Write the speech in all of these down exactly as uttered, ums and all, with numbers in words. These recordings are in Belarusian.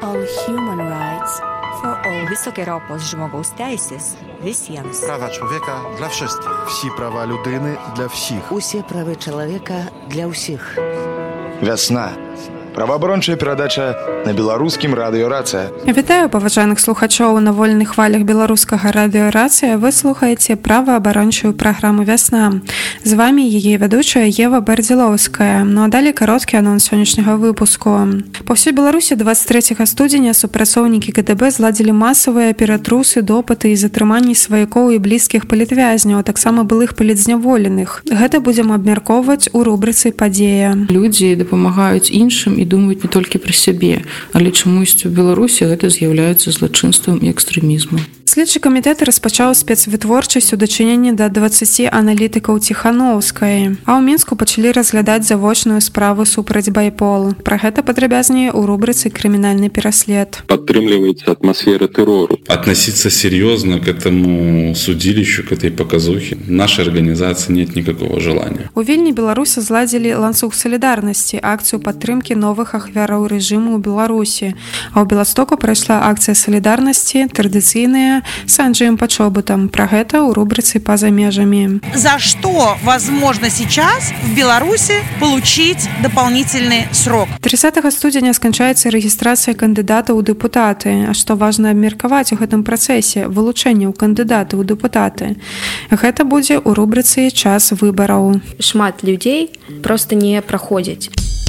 All human rights for all. Високі Europos žmogaus teisės visiems. Права чоловіка для всіх. Всі права людини для всіх. Усі права чоловіка для всіх. Вясна. Праваабарончая перадача на беларускім радыё «Рацыя». Вітаю, паважаных слухачоў на вольных хвалях беларускага радыё «Рацыя». Вы слухаеце праваабарончую праграму «Вясна». З вами яе вядучая Ева Бардзілоўская. Ну а далей кароткі анонс сённяшняга выпуску. Па ўсёй Беларусі дваццаць трэцяга студзеня супрацоўнікі КДБ зладзілі масавыя ператрусы, допыты і затрыманні сваякоў і блізкіх палітвязняў, а таксама былых палітзняволеных. Гэта будзем абмяркоўваць у рубрыцы «Падзея». Людзі дапамагаюць іншым і думаюць не толькі пра сябе, але чамусь у Беларусі гэта з'яўляецца злачынствам і экстрэмізмам. Следчы камітэт распачаў спецвытворчасць у дачыненні да дваццаці аналітыкаў Ціханаўскай, а ў Мінску пачалі разглядаць завочную справу супраць байпол. Пра гэта падрабязней у рубрыцы «Крымінальны пераслед». Падтрымліваецца атмасфера тэрору. Относиться серьезно к этому судилищу, к этой показухе нашей организации нет никакого желания. У Вільні беларусы зладзілі ланцуг салідарнасці, акцыю падтрымкі новых ахвяраў рэжыму ў Беларусі. А ў Беластоку прайшла акцыя салідарнасці, традыцыйная, с Анджеем Почобутом. Про это у рубрицы «Поза межами». За что возможно сейчас в Беларуси получить дополнительный срок? тридцатага студзеня сканчаецца рэгістрацыя кандыдата ў дэпутаты. А што важна абмеркаваць у гэтым працэсе вылучэння ў кандыдаты ў дэпутаты? Гэта будзе у рубрыцы «Час выбараў». Шмат людзей проста не праходзяць.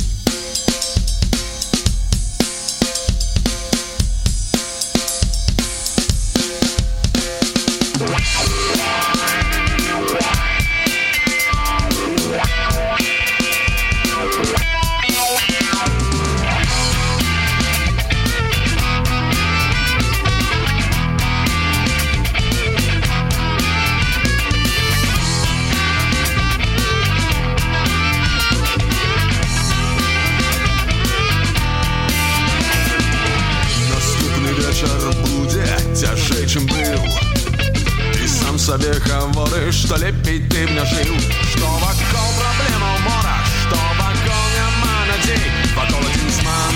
Сабе говоришь, что лепей ты мне жил, что вокол проблема мора, что вокол няма надей, вокол один зман.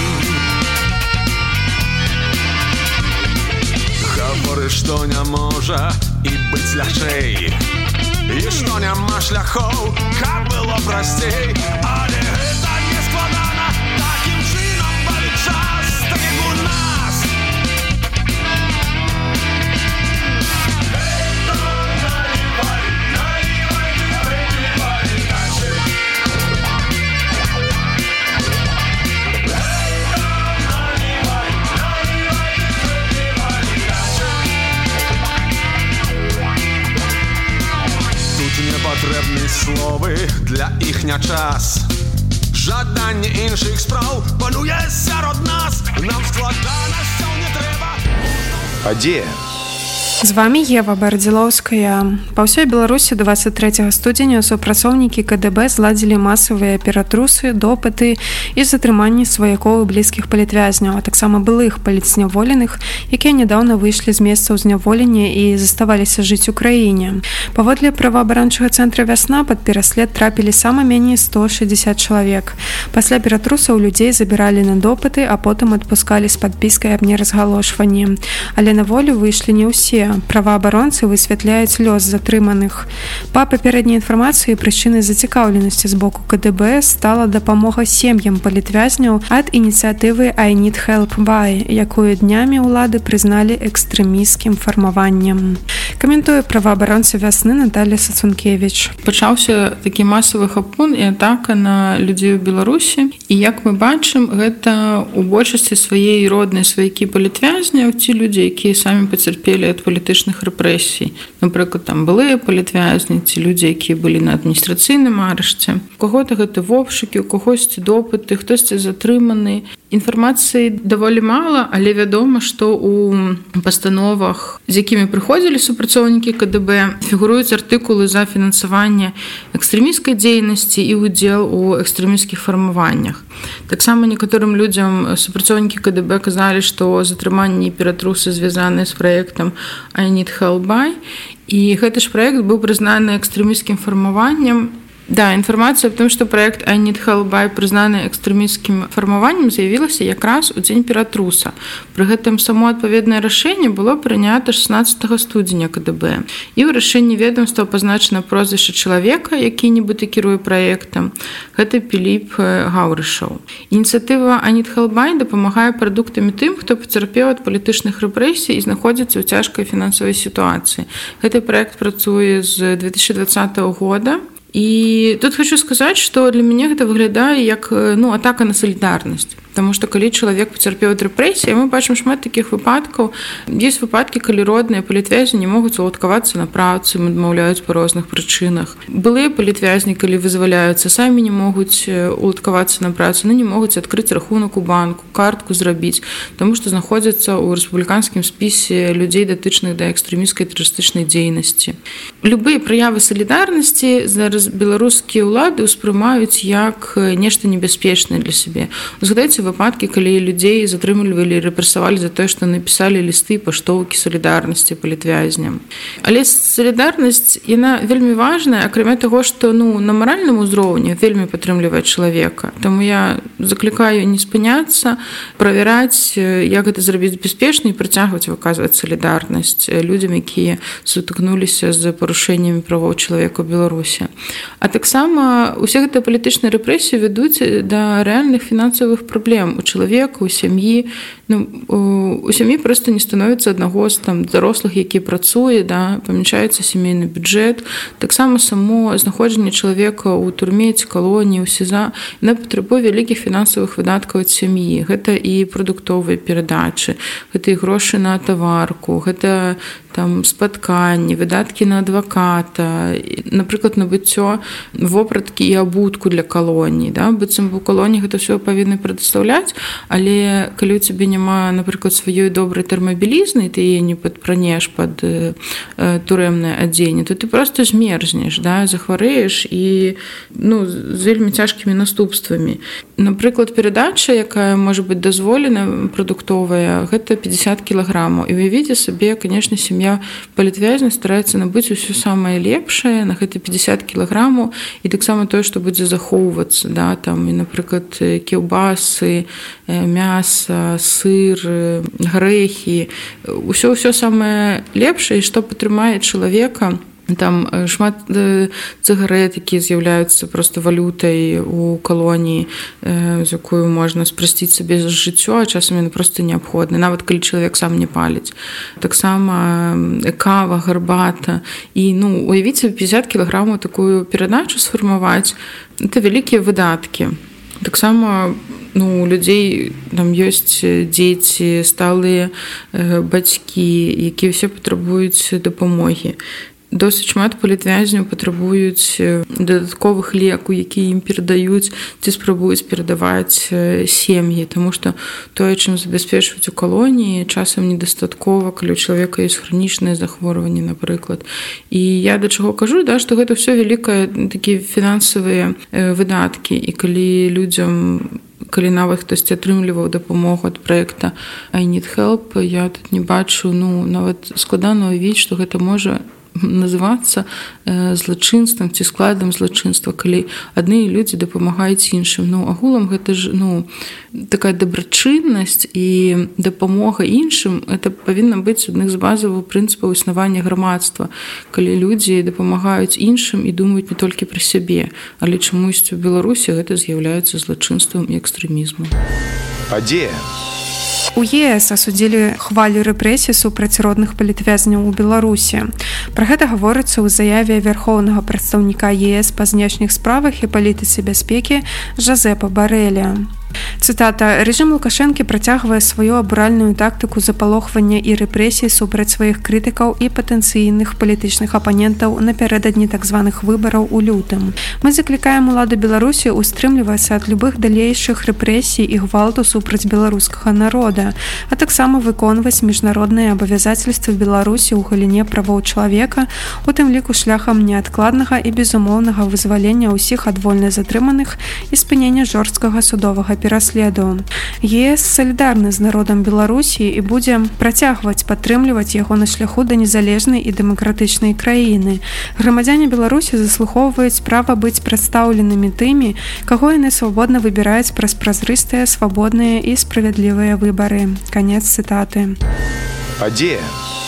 Говоришь, что не можа и быть лягчэй, и что няма шляхоў, как было простей, але это не складана, таким чином болит час, так и у нас. Непотребні слови для іх не час. Жадання інших справ панує серед нас. Нам складана сьо не треба. Падзея. З вами Ева Бардзілоўская. Па ўсёй Беларусі дваццаць трэцяга студзеня супрацоўнікі КДБ зладзілі масавыя ператрусы, допыты і затрыманні сваякоў і блізкіх палітвязняў, а таксама былых палітзняволеных, якія нядаўна выйшлі з месцаў зняволення і заставаліся жыць у краіне. Паводле праваабарончага цэнтра «Вясна» пад пераслед трапілі сама меней сто шэсцьдзесят чалавек. Пасля ператрусаў людзей забіралі на допыты, а потым адпускалі з падпіскай аб неразгалошванні. Але на волю выйшлі не ўсе. Праваабаронцы высвятляюць лёс затрыманых. Па папярэдняй інфармацыі, прычынай зацікаўленасці з боку КДБ стала дапамога сем'ям палітвязняў ад ініцыятывы «I need help by», якую днямі ўлады прызналі экстрэмісцкім фармаваннем. Каментуе праваабаронца «Вясны» Наталья Сацункевіч. Пачаўся такі масавы хапун і атака на людзей у Беларусі. І як мы бачым, гэта у большасці сваей роднай сваякі палітвязняў, ці людзі, якія самі пацярпелі ад палітычных рэпрэсій. Напрыклад, там былыя палітвязні, ці людзі, якія былі на адміністрацыйным арышце. У каго-то гэта вобшукі, у кагосьці допыты, хтосьці затрыманы. Інфармацыі даволі мала, але вядома, што ў пастановах, з якімі прыходзілі супрацоўнікі КДБ, фігуруюць артыкулы за фінансаванне экстрэмісцкай дзейнасці і ўдзел у экстрэмісцкіх фармаваннях. Таксама некаторым людзям супрацоўнікі КДБ казалі, што затрыманні і ператрусы звязаныя з праектам «I need help by», і гэты ж праект быў прызнаны экстрэмісцкім фармаваннем Да, інфармацыя аб тым, што праект I Need Help By прызнаны экстрэмісцкім фармаваннем з'явілася якраз у дзень ператруса. Пры гэтым само адпаведнае рашэнне было прынята шестнадцатага студзеня КДБ. І ў рашэнні ведомства пазначана прозвішча чалавека, які нібыта кіруе праектам. Гэта Піліп Гаўрышаў. Ініцыятыва I Need Help By дапамагае прадуктамі тым, хто пацярпеў ад палітычных рэпрэсій і знаходзіцца ў цяжкай фінансавай сітуацыі. Гэты праект працуе з две тысячи двадцатого года. І тут хочу сказаць, што для мяне гэта выглядае як ну, атака на салідарнасць. Таму што калі чалавек пацярпеў ад рэпрэсій, мы бачым шмат такіх выпадкаў. Ёсць выпадкі, калі родныя палітвязні не могуць уладкавацца на працу, ім адмаўляюць па розных прычынах. Былыя палітвязні, калі вызваляюцца, самі не могуць уладкавацца на працу, ну, не могуць адкрыць рахунак у банку, картку зрабіць, таму што знаходзяцца ў рэспубліканскім спісе людзей, датычных да экстрэмісцкай тэрарыстычнай дзейнасці. Любыя праявы салідарнасці зараз беларускія ўлады ўспрымаюць як нешта небяспечнае для сябе. Згадайце выпадкі, калі людзей затрымлівалі і рэпрэсавалі за тое, што напісалі лісты паштоўкі салідарнасці палітвязням. Але салідарнасць, яна вельмі важная, акрамя таго, што ну, на маральным узроўні вельмі падтрымлівае чалавека. Таму я заклікаю не спыняцца, правяраць, як гэта зрабіць бяспечна і працягваць выказваць салідарнасць людзям, якія сутыкнуліся з парушэннямі правоў чалавека ў Беларусі. А таксама усе гэтыя палітычныя рэпрэсіі вядуць да рэальных фінансавых праблем у чалавека, у сям'і. Ну, у сям'і проста не становіцца аднаго з там дарослых, які працуе, да, памяншаецца сямейны бюджэт. Таксама само знаходжанне чалавека ў турме ці калоніі, у СІЗА, яна патрабуе вялікіх фінансавых выдаткаў ад сям'і. Гэта і прадуктовыя перадачы, гэта і грошы на таварку, гэта там спатканні, выдаткі на адваката, напрыклад, набыццё вопраткі і абутку для калоніі, да, быццам у калоніі гэта ўсё павінны прадастаўляць, але калі ў цябе няма, напрыклад, сваёй добрай тэрмабілізны, ты яе не падпранеш пад э, турэмнае адзенне, то ты проста змерзнеш, да, захварэеш і ну, з вельмі цяжкімі наступствамі. Напрыклад, перадача, якая можа быць дазволена прадуктовая, гэта пятьдесят кілаграмаў. І уявіце сабе, канешне, сям'я палітвязня стараецца набыць усё самае лепшае на гэты пятьдесят кілаграмаў і таксама тое, што будзе захоўвацца, да, там, і, напрыклад, кіўбасы, мяса, сыр, грэхі, усё ўсё самае лепшае, што падтрымае чалавека. Там шмат цыгарэт, якія з'яўляюцца проста валютай у калоніі, з якую можна спрасціць сабе жыццё, а часам яны проста неабходны, нават калі чалавек сам не паліць. Таксама кава, гарбата. І ну, уявіце, пятьдесят кілаграмаў такую перадачу сфармаваць, это вялікія выдаткі. Таксама ну, у людзей там ёсць дзеці, сталыя бацькі, якія ўсе патрабуюць дапамогі. Досыць шмат палітвязняў патрабуюць дадатковых лекаў, якія ім перадаюць ці спрабуюць перадаваць сем'і, таму што тое, чым забяспечваюць у калоніі, часам недастаткова, калі у чалавека ёсць хранічнае захворванне, напрыклад. І я да чаго кажу, да, што гэта ўсё вялікія такія фінансавыя выдаткі, і калі людзям калі нават хтосьці атрымліваў дапамогу ад праекта I Need Help, я тут не бачу, ну, нават складана ўявіць, што гэта можа называцца э, злачынствам ці складам злачынства, калі адны людзі дапамагаюць іншым. Ну, агулам гэта ж ну, такая дабрачыннасць і дапамога іншым, это павінна быць адных з базавых прынцыпаў існавання грамадства, калі людзі дапамагаюць іншым і думаюць не толькі пра сябе, але чамусь у Беларусі гэта з'яўляецца злачынствам і экстрэмізмам. Падзея. У ЕС асудзілі хвалю рэпрэсій супраць родных палітвязняў у Беларусі. Пра гэта гаворыцца ў заяве вярхоўнага прадстаўніка ЕС па знешніх справах і палітыцы бяспекі Жозепа Барэля. Цытата: «Рэжым Лукашэнкі працягвае сваю абуральную тактыку запалохвання і рэпрэсій супраць сваіх крытыкаў і патэнцыйных палітычных апанентаў напярэдадні так званых выбараў у лютым. Мы заклікаем уладу Беларусі устрымлівацца ад любых далейшых рэпрэсій і гвалту супраць беларускага народа, а таксама выконваць міжнародныя абавязацельствы Беларусі ў галіне правоў чалавека чалавека, у тым ліку шляхам неадкладнага і безумоўнага вызвалення ўсіх ад вольна затрыманых і спынення жорсткага судовага пераследу. ЕС салідарны з народам Беларусі і будзе працягваць падтрымліваць яго на шляху да незалежнай і дэмакратычнай краіны. Грамадзяне Беларусі заслухоўваюць права быць прадстаўленымі тымі, каго яны свабодна выбіраюць праз празрыстыя, свабодныя і справядлівыя выбары. Канец цытаты. Падзея.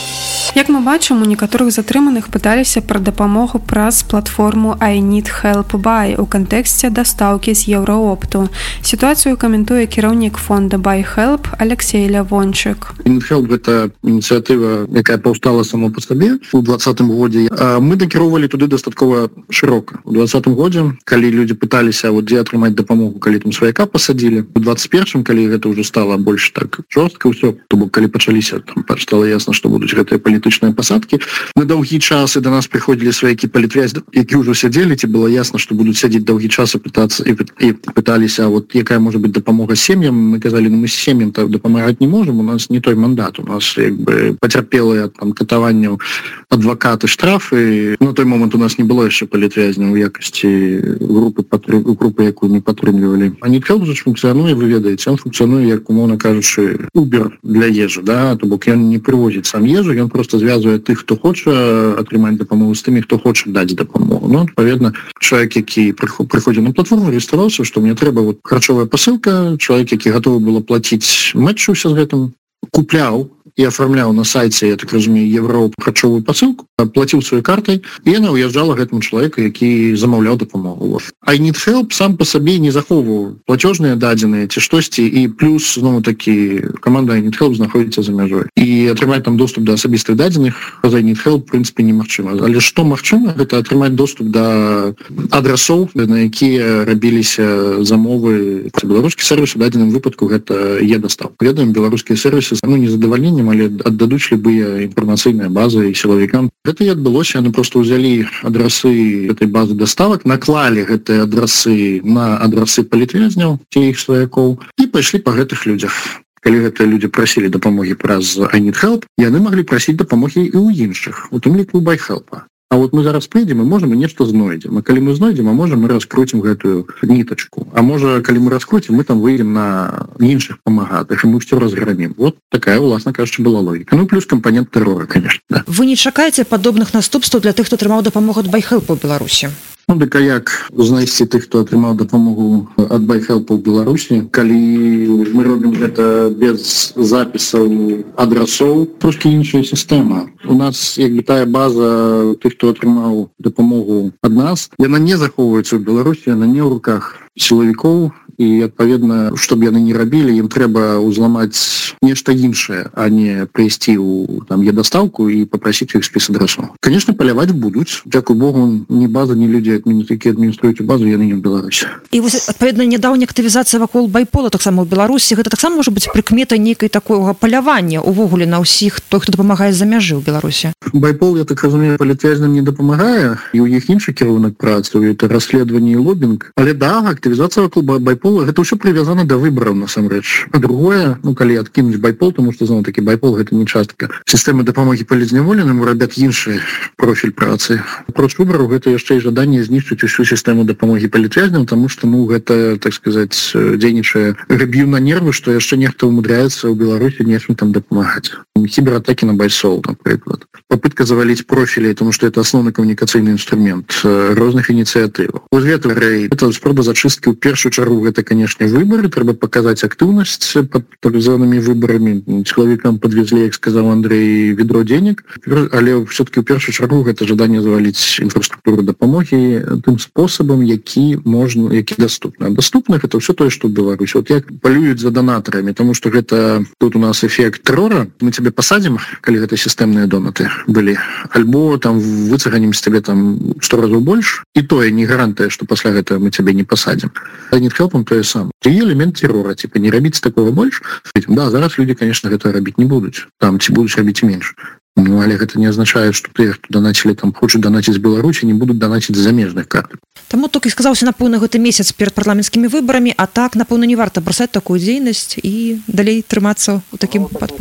Як мы бачым, у некаторых затрыманых пыталіся пра дапамогу праз платформу I Need Help Buy у кантэксце дастаўкі з Еўроопту. Сітуацыю каментуе кіраўнік фонда Buy Help Алексей Лявончык. I Need Help – гэта ініцыятыва, якая паўстала само па сабе у двадцатым годзе. Мы накіроўвалі туды дастаткова шырока. У двадцатым годзе, калі людзі пыталіся, вот, дзе атрымаць дапамогу, калі там сваяка пасадзілі. У двадцать первым, калі гэта ўжо стала больш так жорстка ўсё, то бок калі пачаліся, там стала ясна, што будуць гэтыя палітычныя пасадкі. На доўгі час і да нас прыходзілі сваякі палітвязні, які ўжо сядзелі, ці было ясна, што будуць сядзець доўгі час і пытацца і, і пыталіся, вот якая можа быць дапамога сем'ям. Мы казалі, ну мы сем'ям так дапамагаць не можам, у нас не той мандат, у нас як бы пацярпелыя там катаванняў, адвакаты, штрафы. На той момант у нас не было яшчэ палітвязняў у якасці групы патры... групы, якую мы падтрымлівалі. А I Need Help функцыянуе, вы ведаеце, ён функцыянуе як, умоўна кажучы, Uber для ежы, да, то бок ён не прывозіць сам ежу, ён просто звязывае тых, хто хоча атрымаць дапамогу з тымі, хто хоча даць дапамогу. Ну, адпаведна, чалавек, які прыходзіў на платформу, рэгістраваўся, што мне трэба вот харчовая пасылка, чалавек, які гатовы было плаціць, мэтчыўся з гэтым, купляў і афармляў на сайце, я так разумею, Еўроп харчовую пасылку, плаціў сваёй картай, і яна ўязджала гэтаму чалавеку, які замаўляў дапамогу. I Need Help сам па сабе не захоўваў платежныя дадзеныя ці штосьці, і плюс, зноў такі, каманда I Need Help знаходзіцца за мяжой. І атрымаць там доступ да асабістых дадзеных праз I Need Help, в прынцыпе, немагчыма. Але што магчыма, гэта атрымаць доступ да адрасоў, на якія рабіліся замовы. Беларускі сервіс у дадзеным выпадку гэта е-дастаўка. Ведаем, беларускія сервісы, ну, не задавальненнем, але аддадуць любыя інфармацыйныя базы і сілавікам. Гэта і адбылося, яны проста ўзялі адрасы гэтай базы даставак, наклалі гэтыя адрасы на адрасы палітвязняў ці іх сваякоў і пайшлі па гэтых людзях. Калі гэтыя людзі прасілі дапамогі праз I Need Help, яны маглі прасіць дапамогі і ў іншых, у тым ліку Buy Help. А вот мы зараз прыйдзем, і можам, і нешта знойдзем. А калі мы знойдзем, а можа, мы раскруцім гэтую нітачку. А можа, калі мы раскруцім, мы там выйдем на іншых памагатых, і мы ўсё разграмім. Вот такая, уласна кажучы, была логіка. Ну, плюс кампанент тэрора, конечно, да. Вы не чакаеце падобных наступстваў для тых, хто атрымаў дапамогу ад Buy Help у Беларусі? Ну, дык а як знайсці тых, хто атрымаў дапамогу ад Buy Help у Беларусі, калі мы робім гэта без запісаў адрасоў, трошкі іншая сістэма. У нас, як бы, тая база тых, хто атрымаў дапамогу ад нас, яна не захоўваецца ў Беларусі, яна не ў руках сілавікоў, і, адпаведна, што б яны не рабілі, ім трэба ўзламаць нешта іншае, а не прыйсці ў там е-дастаўку і папрасіць іх спіс адрасоў. Канешне, паляваць будуць. Дзякуй Богу, ні база, ні людзі, які адмініструюць базу, яны не ў Беларусі. І вось, адпаведна, нядаўняя актывізацыя вакол байпола таксама ў Беларусі, гэта таксама можа быць прыкметай нейкай такога палявання увогуле на ўсіх той, хто дапамагае з-за мяжы ў Беларусі. Байпол, я так разумею, палітвязням не дапамагае, і ў іх іншы кірунак працы, это расследаванне і лобінг. Але да, актывізацыя вакол байпола, гэта ўсё прывязана да выбараў, насамрэч. А другое, ну, калі адкінуць байпол, тому што, зноў такі, байпол гэта не частка сістэмы дапамогі палітзняволеным, рабят іншы профіль працы. Проч выбараў гэта яшчэ і жаданне знішчыць усю сістэму дапамогі палітвязням, таму што, ну, гэта, так сказаць, дзейнічае рыб'ю на нервы, што яшчэ нехта ўмудряецца ў Беларусі нечым там дапамагаць. Кібератакі на байсол, напрыклад. Попытка заваліць профілі, тому што это асноўны камунікацыйны інструмент розных ініцыятываў. Вось гэта рэй, это спроба зачысткі ў першую чаргу, гэта, канешне, выбары, трэба паказаць актыўнасць пад так-званымі выбарамі. Чалавекам падвезлі, як сказаў Андрей, ведро денег, але все-таки ў першую чаргу гэта жаданне заваліць інфраструктуру дапамогі тым спосабам, які можна, які даступны. А даступных это ўсё тое, што ў Беларусі. Вот як палююць за донатарамі, тому што гэта тут у нас эфект тэрора, мы цябе пасадзім, калі гэта сістэмныя донаты былі, альбо там выцаганім з цябе там сто разоў больш, і тое не гарантыя, што пасля гэтага мы цябе не пасадзім. I Need Help тое сам. І элемент тэрора, типа не рабіць такого больш. Да, зараз людзі, конечно, гэта рабіць не будуць. Там ці будуць рабіць менш. Ну, але гэта не азначае, што тыя, хто данацілі там хочуць данаціць з Беларусі, не будуць данаціць з замежных карт. Таму толькі сказаўся, напэўна, гэты месяц перад парламенцкімі выбарамі, а так, напэўна, не варта бросаць такую дзейнасць і далей трымацца ў такім падполлі.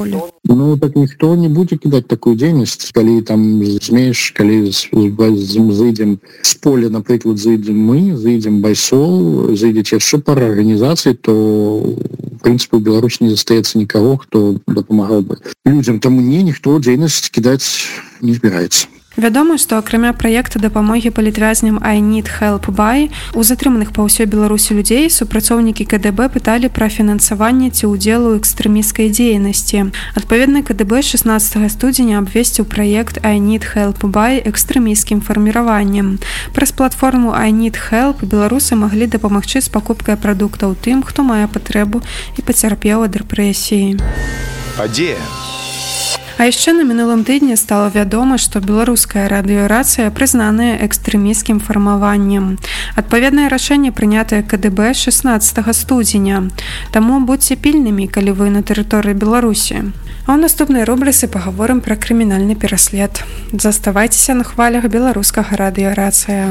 Ну, так никто не будет кидать такую деятельность. Коли там змеешь, коли зайдем с поля, например, зайдем мы, зайдем Байсол, зайдете еще пара организаций, то, в принципе, в Беларуси не застается никого, кто допомагал бы людям. Тому не, никто деятельность кидать не збираецца. Вядома, што акрамя праекта дапамогі палітвязням I Need Help By у затрыманых па ўсёй Беларусі людзей супрацоўнікі КДБ пыталі пра фінансаванне ці ўдзел у экстрэмісцкай дзейнасці. Адпаведна, КДБ шаснаццатага студзеня абвесціў праект I Need Help By экстрэмісцкім фарміраваннем. Праз платформу I Need Help беларусы маглі дапамагчы з пакупкай прадуктаў тым, хто мае патрэбу і пацярпеў ад рэпрэсіі. Падзея. А яшчэ на мінулым тыдні стала вядома, што беларуская радыёрацыя прызнаная экстрэмісцкім фармаваннем. Адпаведнае рашэнне прынятае КДБ шаснаццатага студзеня. Таму будзьце пільнымі, калі вы на тэрыторыі Беларусі. А ў наступнай рубрыцы пагаворым пра крымінальны пераслед. Заставайцеся на хвалях беларускага радыёрацыя.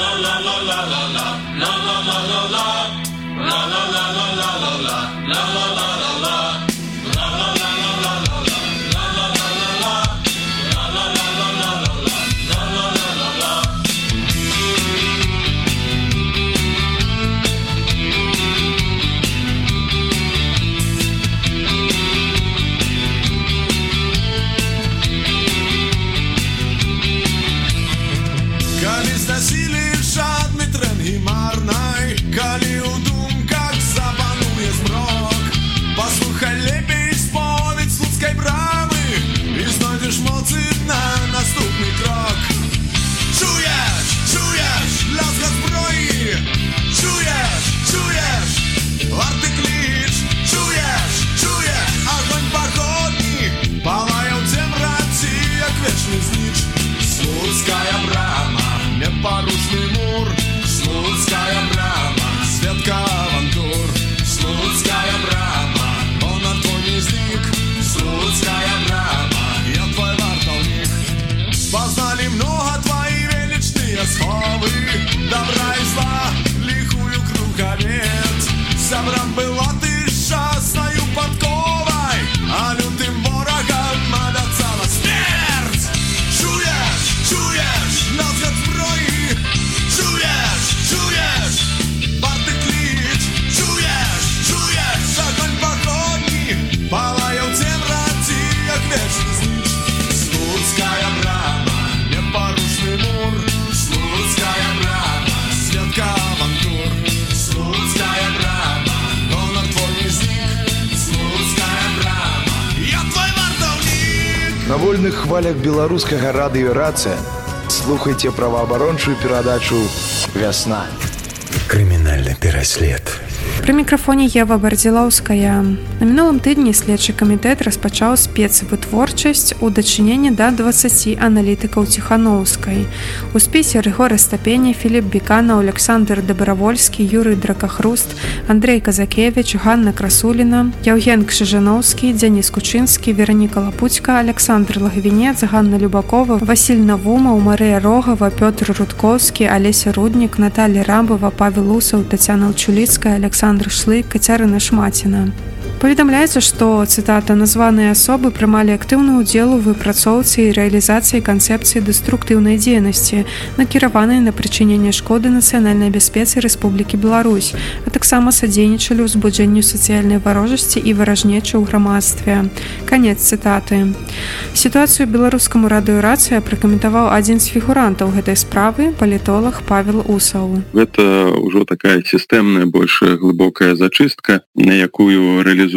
На вольных хвалях беларускага радыёрацыя слухайце праваабарончую перадачу «Вясна». Крымінальны пераслед. Пры мікрафоне Ева Бардзілоўская. На мінулым тыдні следчы камітэт распачаў спецвытворчасць у дачыненні да дваццаці аналітыкаў Ціханоўскай. У спісе Рыгор Астапеня, Філіп Біканаў, Александр Дабравольскі, Юрый Дракахруст, Андрей Казакевич, Ганна Красуліна, Яўген Кшыжаноўскі, Дзяніс Кучынскі, Вераніка Лапуцька, Александр Лагвінец, Ганна Любакова, Васіль Навумаў, Марыя Рогава, Пётр Рудкоўскі, Алеся Руднік, Наталія Рамбава, Павел Усаў, Тацяна Алчуліцкая, Александр Шлык, Кацярына Шмаціна. Паведамляецца, што, цытата, названыя асобы прымалі актыўны ўдзел у выпрацоўцы і рэалізацыі канцэпцыі дэструктыўнай дзейнасці, накіраванай на прычыненне шкоды нацыянальнай бяспецы Рэспублікі Беларусь, а таксама садзейнічалі ўзбуджэнню сацыяльнай варожасці і варажнечы ў грамадстве. Канец цытаты. Сітуацыю беларускаму радыёрацыя пракаментаваў адзін з фігурантаў гэтай справы, палітолог Павел Усаў. Гэта ўжо такая сістэмная, больш глыбокая зачыстка, на якую рэалізуюць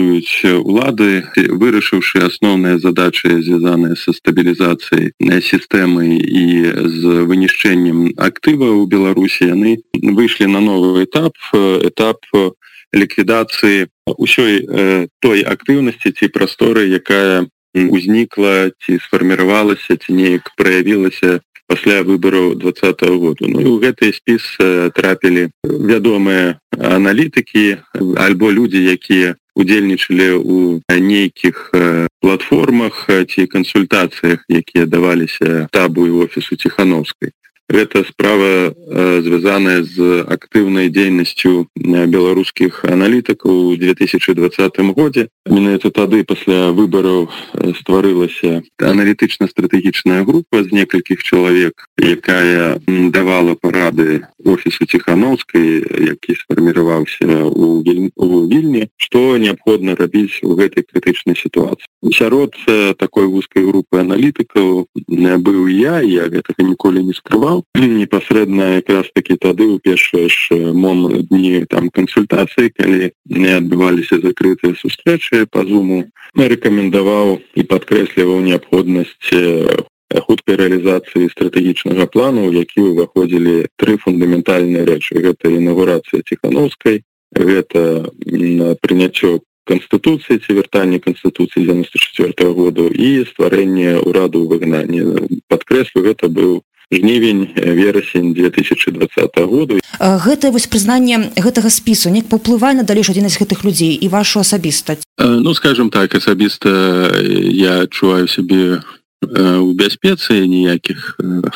улады, вырашыўшы асноўныя задачы, звязаныя са стабілізацыяй сістэмы і з вынішчэннем актыва ў Беларусі, яны выйшлі на новы этап, этап ліквідацыі ўсёй той актыўнасці ці прасторы, якая узнікла ці сфарміравалася, ці неяк праявілася пасля выбараў двадцатага году. Ну і ў гэты спіс трапілі вядомыя аналітыкі альбо людзі, якія удзельнічалі ў нейкіх платформах ці кансультацыях, якія даваліся штабу і офісу Ціханоўскай. гэта справа звязаная з актыўнай дзейнасцю беларускіх аналітыкаў у две тысячи двадцатым годзе. Менавіта тады пасля выбараў стварылася аналітычна-стратэгічная група з некалькіх чалавек, якая давала парады офісу Ціхановскай, які сфарміраваўся у Вільні, што неабходна рабіць у гэтай крытычнай сітуацыі. Сярод такой вузкай групы аналітыкаў быў я, я гэтага ніколі не скрываў. Непасрэдна якраз такі тады ў першыя ж момант дні там кансультацыі, калі не адбываліся закрытыя сустрэчы па зуму, рэкамендаваў і падкрэсліваў неабходнасць хуткай рэалізацыі стратэгічнага плану, у які ўваходзілі тры фундаментальныя рэчы. Гэта інаўгурацыя Ціхановскай, гэта прыняццё Конституцыі ці вяртанне Конституцыі дзевяносто четвёртого году і стварэнне ўраду выгнання. Падкрэслю, гэта быў жнівень, верасень две тысячи двадцатого году. Гэта вось прызнанне гэтага спісу неяк паўплывае на далейшую дзейнасць гэтых людзей і вашу асабістасць? Ну, скажем так, асабіста я адчуваю сябе у бяспецы, ніякіх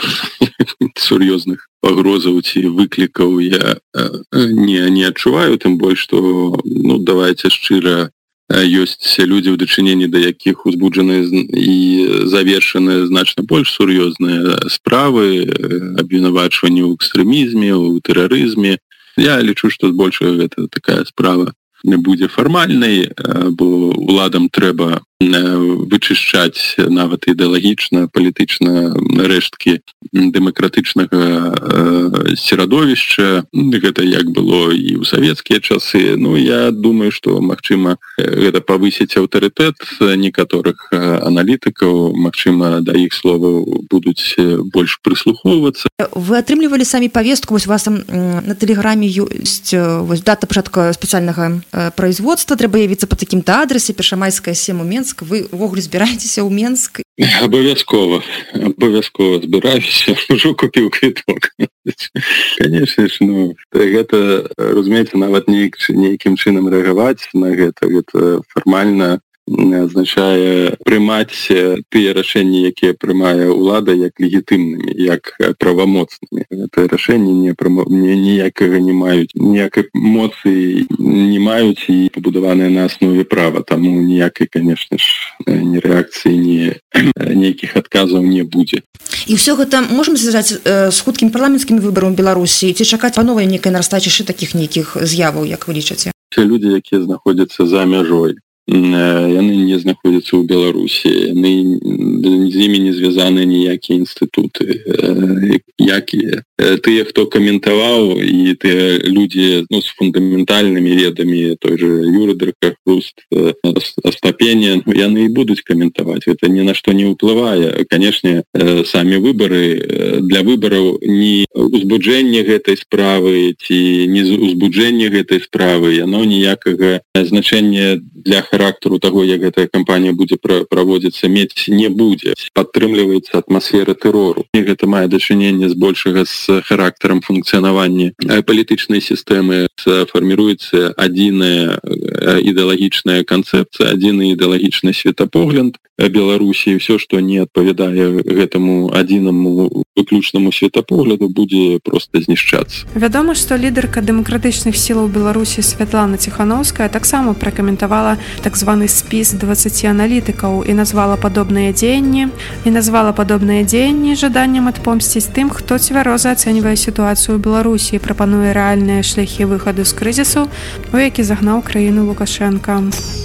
сур'ёзных пагрозаў ці выклікаў я не, не адчуваю, тым больш, што, ну, давайте шчыра, ёсць людзі, у дачыненні да якіх узбуджаныя і завершаныя значна больш сур'ёзныя справы, абвінавачванні ў экстрэмізме, у тэрарызме. Я лічу, што збольшага гэта такая справа не будзе фармальнай, бо уладам трэба вычышчаць нават ідэалагічна, палітычна рэшткі дэмакратычнага серадовішча. Гэта як было і ў савецкія часы. Ну, я думаю, што, магчыма, гэта павысіць аўтарытэт некаторых аналітыкаў, магчыма, да іх словаў будуць больш прыслухоўвацца. Вы атрымлівалі самі павестку, вось у вас там на тэлеграме ёсць вось дата пачатку спецыяльнага производства, трэба явіцца па такім-то адрасе, Першамайская сем у Менск. Вы увогуле збіраецеся ў Менск? Абавязкова, абавязкова збіраюся, ўжо купіў квіток. Конечно ж, ну, гэта, разумееце, нават нейкім чынам рэагаваць на гэта, гэта фармальна азначае прымаць тыя рашэнні, якія прымае ўлада, як легітымнымі, як правамоцнымі. Гэта рашэнні не, не, ніякага не маюць, ніякай моцы не маюць і пабудаваныя на аснове права. Таму ніякай, конечно ж, ні рэакцыі, ні нейкіх адказаў не будзе. І ўсё гэта можам звязаць з хуткімі парламенцкімі выбарамі Беларусі, ці чакаць па новай нейкай нарастаючай такіх нейкіх з'яваў, як вы лічыце? Ці людзі, якія знаходзяцца за мяжой, яны не знаходзяцца ў Беларусі, яны з імі не звязаны ніякія інстытуты, якія. Тыя, хто каментаваў, і тыя людзі, ну, з фундаментальнымі ведамі, той же Юры Дракахруст, Остапеня, яны і будуць каментаваць. Гэта ні на што не ўплывае. Канешне, самі выбары, для выбараў ні узбуджэнне гэтай справы, ці не узбуджэнне гэтай справы, яно ніякага значэння для характару таго, як гэтая кампанія будзе праводзіцца, мець не будзе. Падтрымліваецца атмасфера тэрору. І гэта мае дачыненне збольшага з характарам функцыянавання палітычнай сістэмы. Фарміруецца адзіная ідэалагічная канцэпцыя, адзіны ідэалагічны светапогляд Беларусі. Всё, што не адпавядае гэтаму адзінаму выключнаму светапогляду, будзе проста знішчацца. Вядома, што лідарка дэмакратычных сілаў Беларусі Святлана Ціхановская таксама пракаментавала так званы спіс дваццаці аналітыкаў і назвала падобныя дзеянні і назвала падобныя дзеянні жаданнем адпомсціць тым, хто цвяроза ацэньвае сітуацыю ў Беларусі і прапануе рэальныя шляхі выхаду з крызісу, у які загнаў краіну Лукашенка.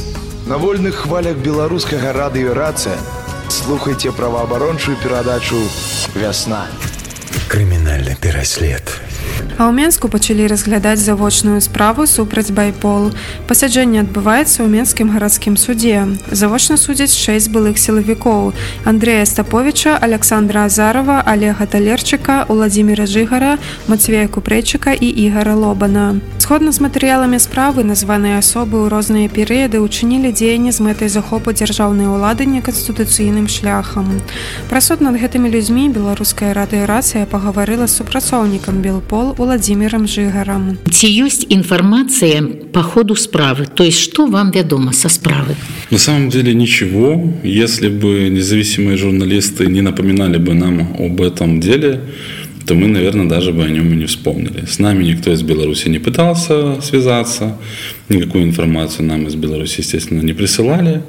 На вольных хвалях беларускага радыё Рацыя слухайце праваабарончую перадачу «Вясна». Крымінальны пераслед. А ў Менску пачалі разглядаць завочную справу супраць Байпол. Пасяджэнне адбываецца ў Менскім гарадскім судзе. Завочна судзяць шэсць былых сілавікоў: Андрэя Стаповіча, Александра Азарова, Олега Талерчыка, Уладзіміра Жыгара, Мацвея Купрэйчыка і Ігара Лобана. Згодна з матэрыяламі справы, названыя асобы ў розныя перыяды учынілі дзеянні з мэтай захопу дзяржаўнай улады неканстытуцыйным шляхам. Пра суд над гэтымі людзьмі беларуская радыёрацыя пагаварыла з супрацоўнікам Белпол Уладзімірам Жыгарам. Ці ёсць інфармацыя по ходу справы? То есть, что вам ведомо со справы? На самом деле ничего. Если бы независимые журналисты не напоминали бы нам об этом деле, то мы, наверное, даже бы о нем и не вспомнили. С нами никто из Беларуси не пытался связаться, никакую информацию нам из Беларуси, естественно, не присылали.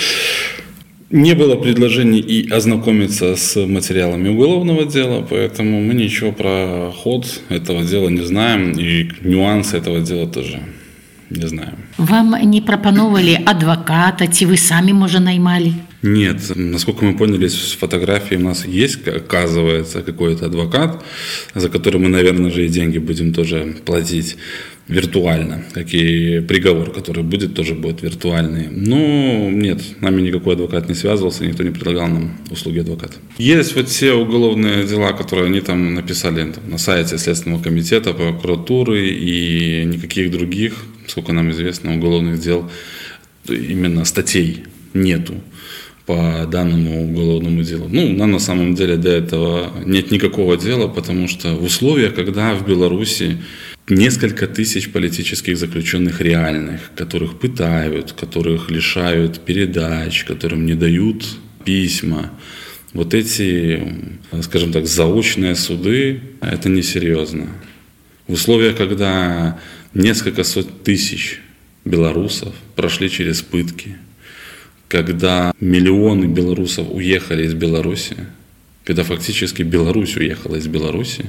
Не было предложений и ознакомиться с материалами уголовного дела, поэтому мы ничего про ход этого дела не знаем, и нюансы этого дела тоже не знаем. Вам не пропановали адвоката, ці вы сами, может, наймали? Нет, насколько мы поняли с фотографии, у нас есть, оказывается, какой-то адвокат, за который мы, наверное же, и деньги будем тоже платить виртуально, как и приговор, который будет, тоже будет виртуальный. Но нет, с нами никакой адвокат не связывался, никто не предлагал нам услуги адвоката. Есть вот все уголовные дела, которые они там написали на сайте Следственного комитета, прокуратуры, и никаких других, сколько нам известно, уголовных дел, именно статей нету по данному уголовному делу. Ну, нам на самом деле до этого нет никакого дела, потому что в условиях, когда в Беларуси несколько тысяч политических заключенных реальных, которых пытают, которых лишают передач, которым не дают письма, вот эти, скажем так, заочные суды, это несерьезно. В условиях, когда несколько сот тысяч белорусов прошли через пытки, когда миллионы белорусов уехали из Беларуси, когда фактически Беларусь уехала из Беларуси,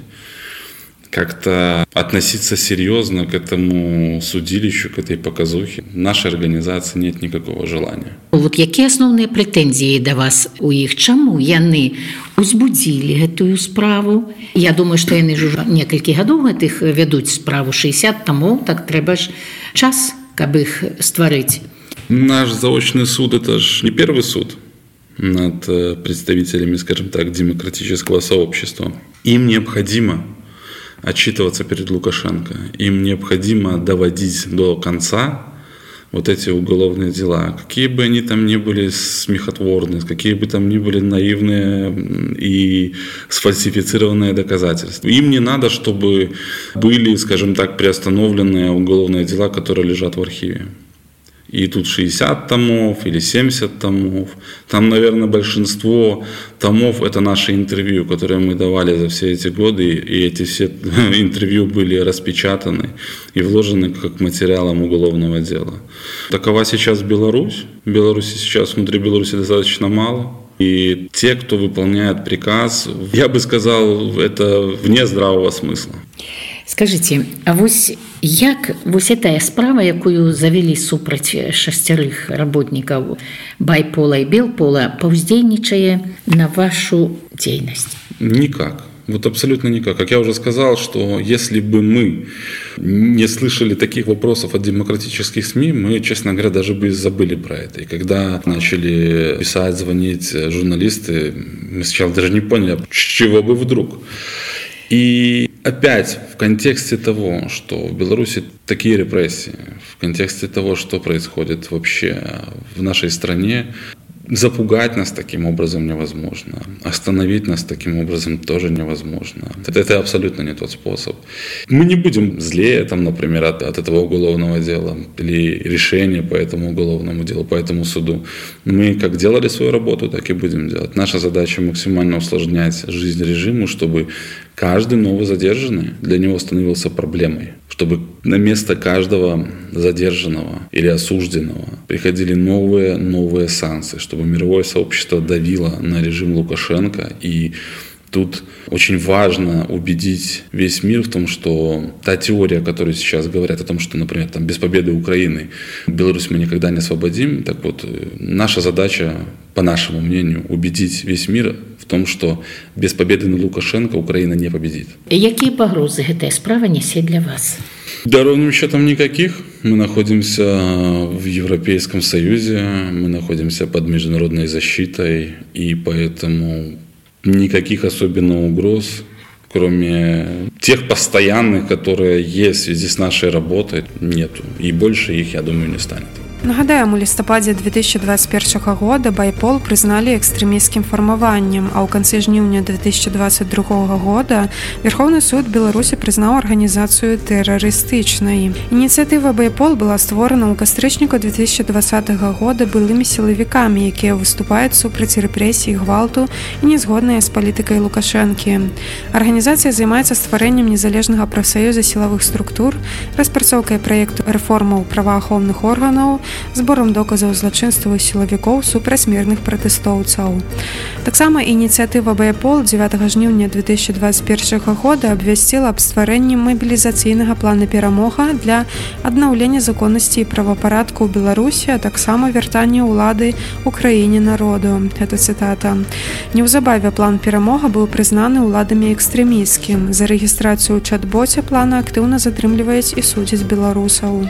как-то относиться серьезно к этому судилищу, к этой показухе в нашей организации нет никакого желания. Вот какие основные претензии до вас у их? Чему яны узбудили эту справу? Я думаю, что яны уже несколько годов этих ведут справу шестьдесят тому, так треба ж час, как их створить. Наш заочный суд – это же не первый суд над представителями, скажем так, демократического сообщества. Им необходимо отчитываться перед Лукашенко. Им необходимо доводить до конца вот эти уголовные дела. Какие бы они там ни были смехотворные, какие бы там ни были наивные и сфальсифицированные доказательства. Им не надо, чтобы были, скажем так, приостановленные уголовные дела, которые лежат в архиве. И тут шестьдесят томов или семьдесят томов. Там, наверное, большинство томов – это наши интервью, которые мы давали за все эти годы. И эти все интервью были распечатаны и вложены как материалом уголовного дела. Такова сейчас Беларусь. Беларуси сейчас внутри Беларуси достаточно мало. И те, кто выполняет приказ, я бы сказал, это вне здравого смысла. Скажите, а вось як вось этая справа, якую завялі супраць шасцярых работнікаў байпола і белпола, паўздзейнічае на вашу дзейнасць? Никак. Вот абсолютно никак. Как я уже сказал, что если бы мы не слышали таких вопросов от демократических СМИ, мы, честно говоря, даже бы забыли про это. И когда начали писать, звонить журналисты, мы сначала даже не поняли, с чего бы вдруг. И опять в контексте того, что в Беларуси такие репрессии, в контексте того, что происходит вообще в нашей стране, запугать нас таким образом невозможно. Остановить нас таким образом тоже невозможно. Это, это абсолютно не тот способ. Мы не будем злее, там, например, от, от этого уголовного дела или решения по этому уголовному делу, по этому суду. Мы как делали свою работу, так и будем делать. Наша задача максимально усложнять жизнь режиму, чтобы каждый новый задержанный для него становился проблемой. Чтобы на место каждого задержанного или осужденного приходили новые, новые санкции, чтобы мировое сообщество давило на режим Лукашенко. И тут очень важно убедить весь мир в том, что та теория, которую сейчас говорят о том, что, например, там, без победы Украины Беларусь мы никогда не освободим, так вот, наша задача, по нашему мнению, убедить весь мир в том, что без победы над Лукашенко Украина не победит. Какие погрозы эта справа несет для вас? Да, ровным счетом никаких. Мы находимся в Европейском Союзе, мы находимся под международной защитой, и поэтому никаких особенно угроз, кроме тех постоянных, которые есть в связи с нашей работой, нету. И больше их, я думаю, не станет. Нагадаем, у лістападзе две тысячи двадцать первого года байпол прызналі экстрэмісцкім фармаваннем, а ў канцы жніўня две тысячи двадцать другого года Верховны суд Беларусі прызнаў арганізацыю тэрарыстычнай. Ініцыятыва байпол была створана ў кастрычніку две тысячи двадцатого года былымі сілавікамі, якія выступаюць супраць рэпрэсій, гвалту і незгодныя з палітыкай Лукашэнкі. Арганізацыя займаецца стварэннем незалежнага прафсаюза сілавых структур, распрацоўкай праекту рэформаў праваахоўных органаў, зборам доказаў злачынстваў сілавікоў супраць мірных пратэстоўцаў. Таксама ініцыятыва байпол дзевятого жніўня две тысячи двадцать первого года абвясціла аб стварэнні мабілізацыйнага плана перамога для аднаўлення законнасці і правапарадку ў Беларусі, а таксама вяртання ўлады ў краіне народу. Гэта цытата. Неўзабаве план перамога быў прызнаны ўладамі экстрэмісцкім. За рэгістрацыю ў чат-боце плана актыўна затрымліваюць і судзяць беларусаў.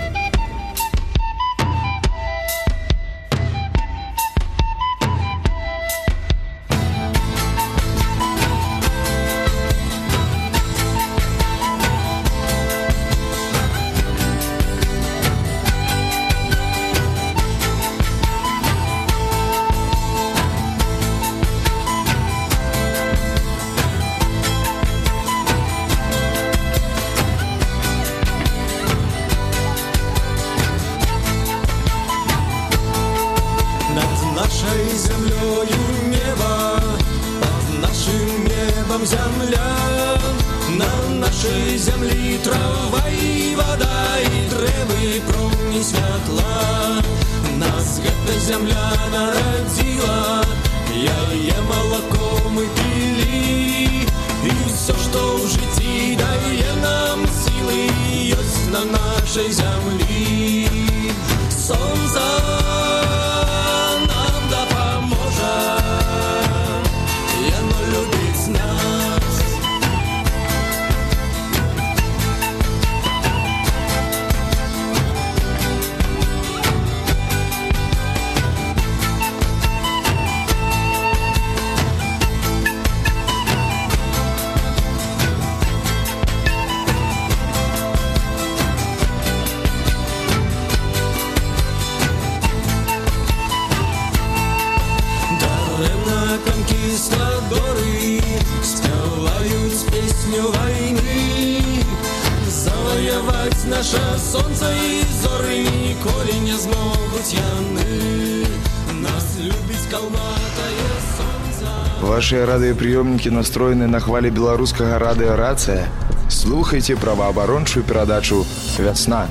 Ваши радыёпрыёмнікі настроены на хвалі беларускага радыёрацыя. Слухайце праваабарончую перадачу «Вясна».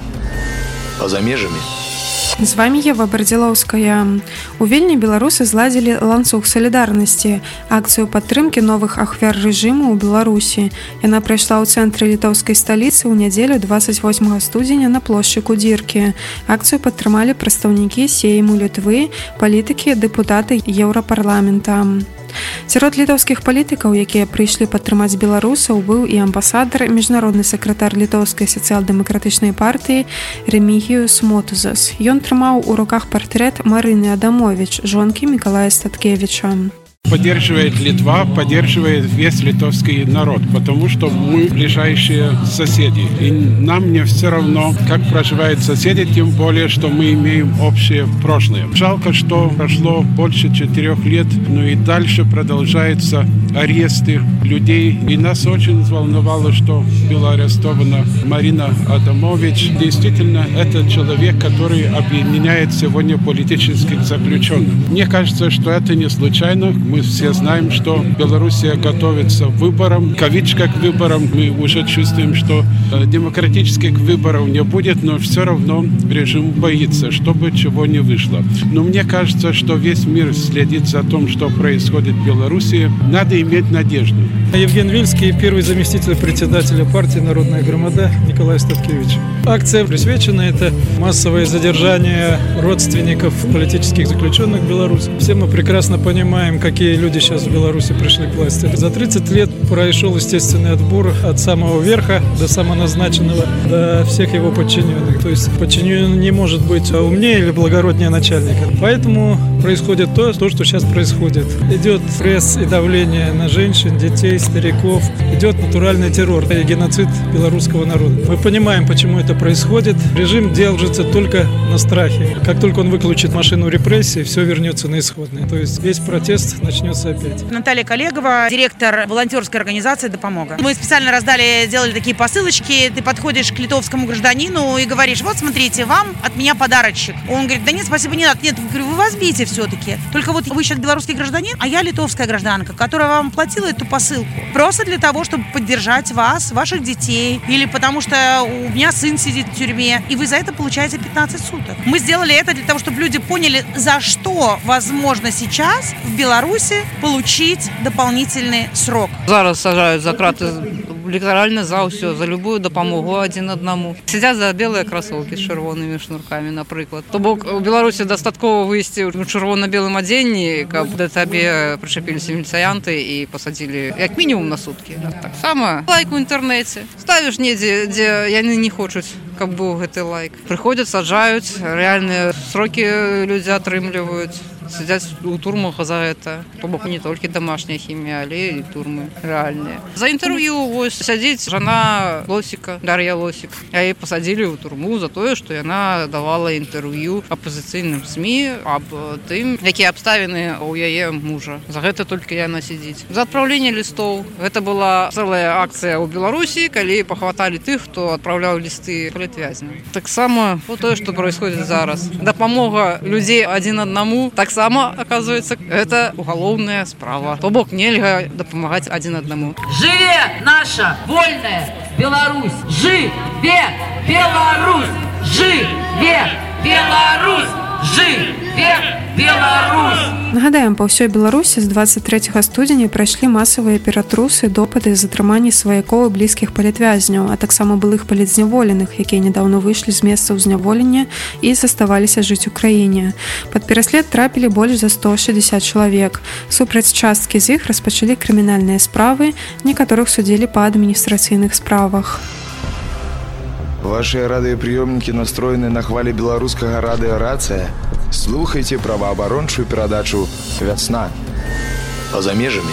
Па-за межамі. З вами Ева Бардзілоўская. У Вільні беларусы зладзілі ланцуг салідарнасці, акцыю падтрымкі новых ахвяр рэжыму ў Беларусі. Яна прайшла ў цэнтры літоўскай сталіцы ў нядзелю двадцать восьмого студзеня на плошчы Кудзіркі. Акцыю падтрымалі прадстаўнікі Сейму Літвы, палітыкі, дэпутаты Еўрапарламента. Сярод літоўскіх палітыкаў, якія прыйшлі падтрымаць беларусаў, быў і амбасадар, міжнародны сакратар літоўскай сацыял-дэмакратычнай партыі Рэмігіюс Мотузас. Ён трымаў у руках партрэт Марыны Адамович, жонкі Мікалая Статкевіча. Поддерживает Литва, поддерживает весь литовский народ, потому что мы ближайшие соседи. И нам не все равно, как проживают соседи, тем более, что мы имеем общее прошлое. Жалко, что прошло больше четырех лет, но и дальше продолжаются аресты людей. И нас очень взволновало, что была арестована Марина Адамович. Действительно, это человек, который объединяет сегодня политических заключенных. Мне кажется, что это не случайно. Мы все знаем, что Белоруссия готовится к выборам, кавичка к выборам. Мы уже чувствуем, что демократических выборов не будет, но все равно режим боится, чтобы чего не вышло. Но мне кажется, что весь мир следит за тем, что происходит в Беларуси. Надо иметь надежду. Евген Вильский, первый заместитель председателя партии «Народная громада» Николай Статкевич. Акция присвячена это массовое задержание родственников политических заключенных в Беларуси. Все мы прекрасно понимаем, какие какие люди сейчас в Беларуси пришли к власти. За тридцать лет прошел естественный отбор от самого верха до самоназначенного, до всех его подчиненных. То есть подчиненный не может быть умнее или благороднее начальника. Поэтому происходит то, то, что сейчас происходит. Идет пресс и давление на женщин, детей, стариков. Идет натуральный террор и геноцид белорусского народа. Мы понимаем, почему это происходит. Режим держится только на страхе. Как только он выключит машину репрессий, все вернется на исходное. То есть весь протест начнется опять. Наталья Колегова, директор волонтерской организации «Допомога». Мы специально раздали, делали такие посылочки. Ты подходишь к литовскому гражданину и говоришь: вот смотрите, вам от меня подарочек. Он говорит: да нет, спасибо, не надо. Нет, вы возьмите все-таки. Только вот вы сейчас белорусский гражданин, а я литовская гражданка, которая вам платила эту посылку. Просто для того, чтобы поддержать вас, ваших детей. Или потому что у меня сын сидит в тюрьме, и вы за это получаете пятнадцать суток. Мы сделали это для того, чтобы люди поняли, за что возможно сейчас в Беларуси получить дополнительный срок. Зараз сажают за краты литерально за все, за любую допомогу один одному. Сидят за белые кроссовки с червоними шнурками, наприклад. То бок у Беларусі дастаткова выйсці у чырвона-белым адзенні, каб да табе прычапіліся міліцыянты і пасадзілі як мінімум на суткі. Так само лайк у інтэрнэце. Ставіш недзе, дзе яны не хочуць, каб быў гэты лайк. Прыходзяць, саджаюць, рэальныя срокі людзі атрымліваюць. Сидят у турмах за это. То бок не только домашняя химия, але и турмы реальные. За интервью вось сядзіць жена Лосика, Дарья Лосик. Яе посадили в турму за то, что она давала интервью оппозиционным СМИ об тым, какие обставины у яе мужа. За это только яна сидит. За отправление листов. Это была целая акция у Беларуси, коли похватали тых, кто отправлял листы политвязням. Так само вот то, что происходит зараз. Допомога людей один одному, так само, оказывается, это уголовная справа. То бок нельга допомагать один одному. Живе наша вольная Беларусь! Живе Беларусь! Живе Беларусь! Живе Беларусь! Нагадаем, па ўсёй Беларусі з двадцать трэцяга студзеня прайшлі масавыя ператрусы, допыты, затрыманні сваякоў і блізкіх палітвязняў, а таксама былых палітзняволеных, якія нядаўна выйшлі з месцаў зняволення і заставаліся жыць у краіне. Пад пераслед трапілі больш за сто шэсцьдзесят чалавек. Супраць часткі з іх распачалі крымінальныя справы, некаторых судзілі па адміністрацыйных справах. Ваши радиоприемники настроены на хвале белорусского радио «Рация». Слухайте правооборончую передачу «Весна». Поза межами.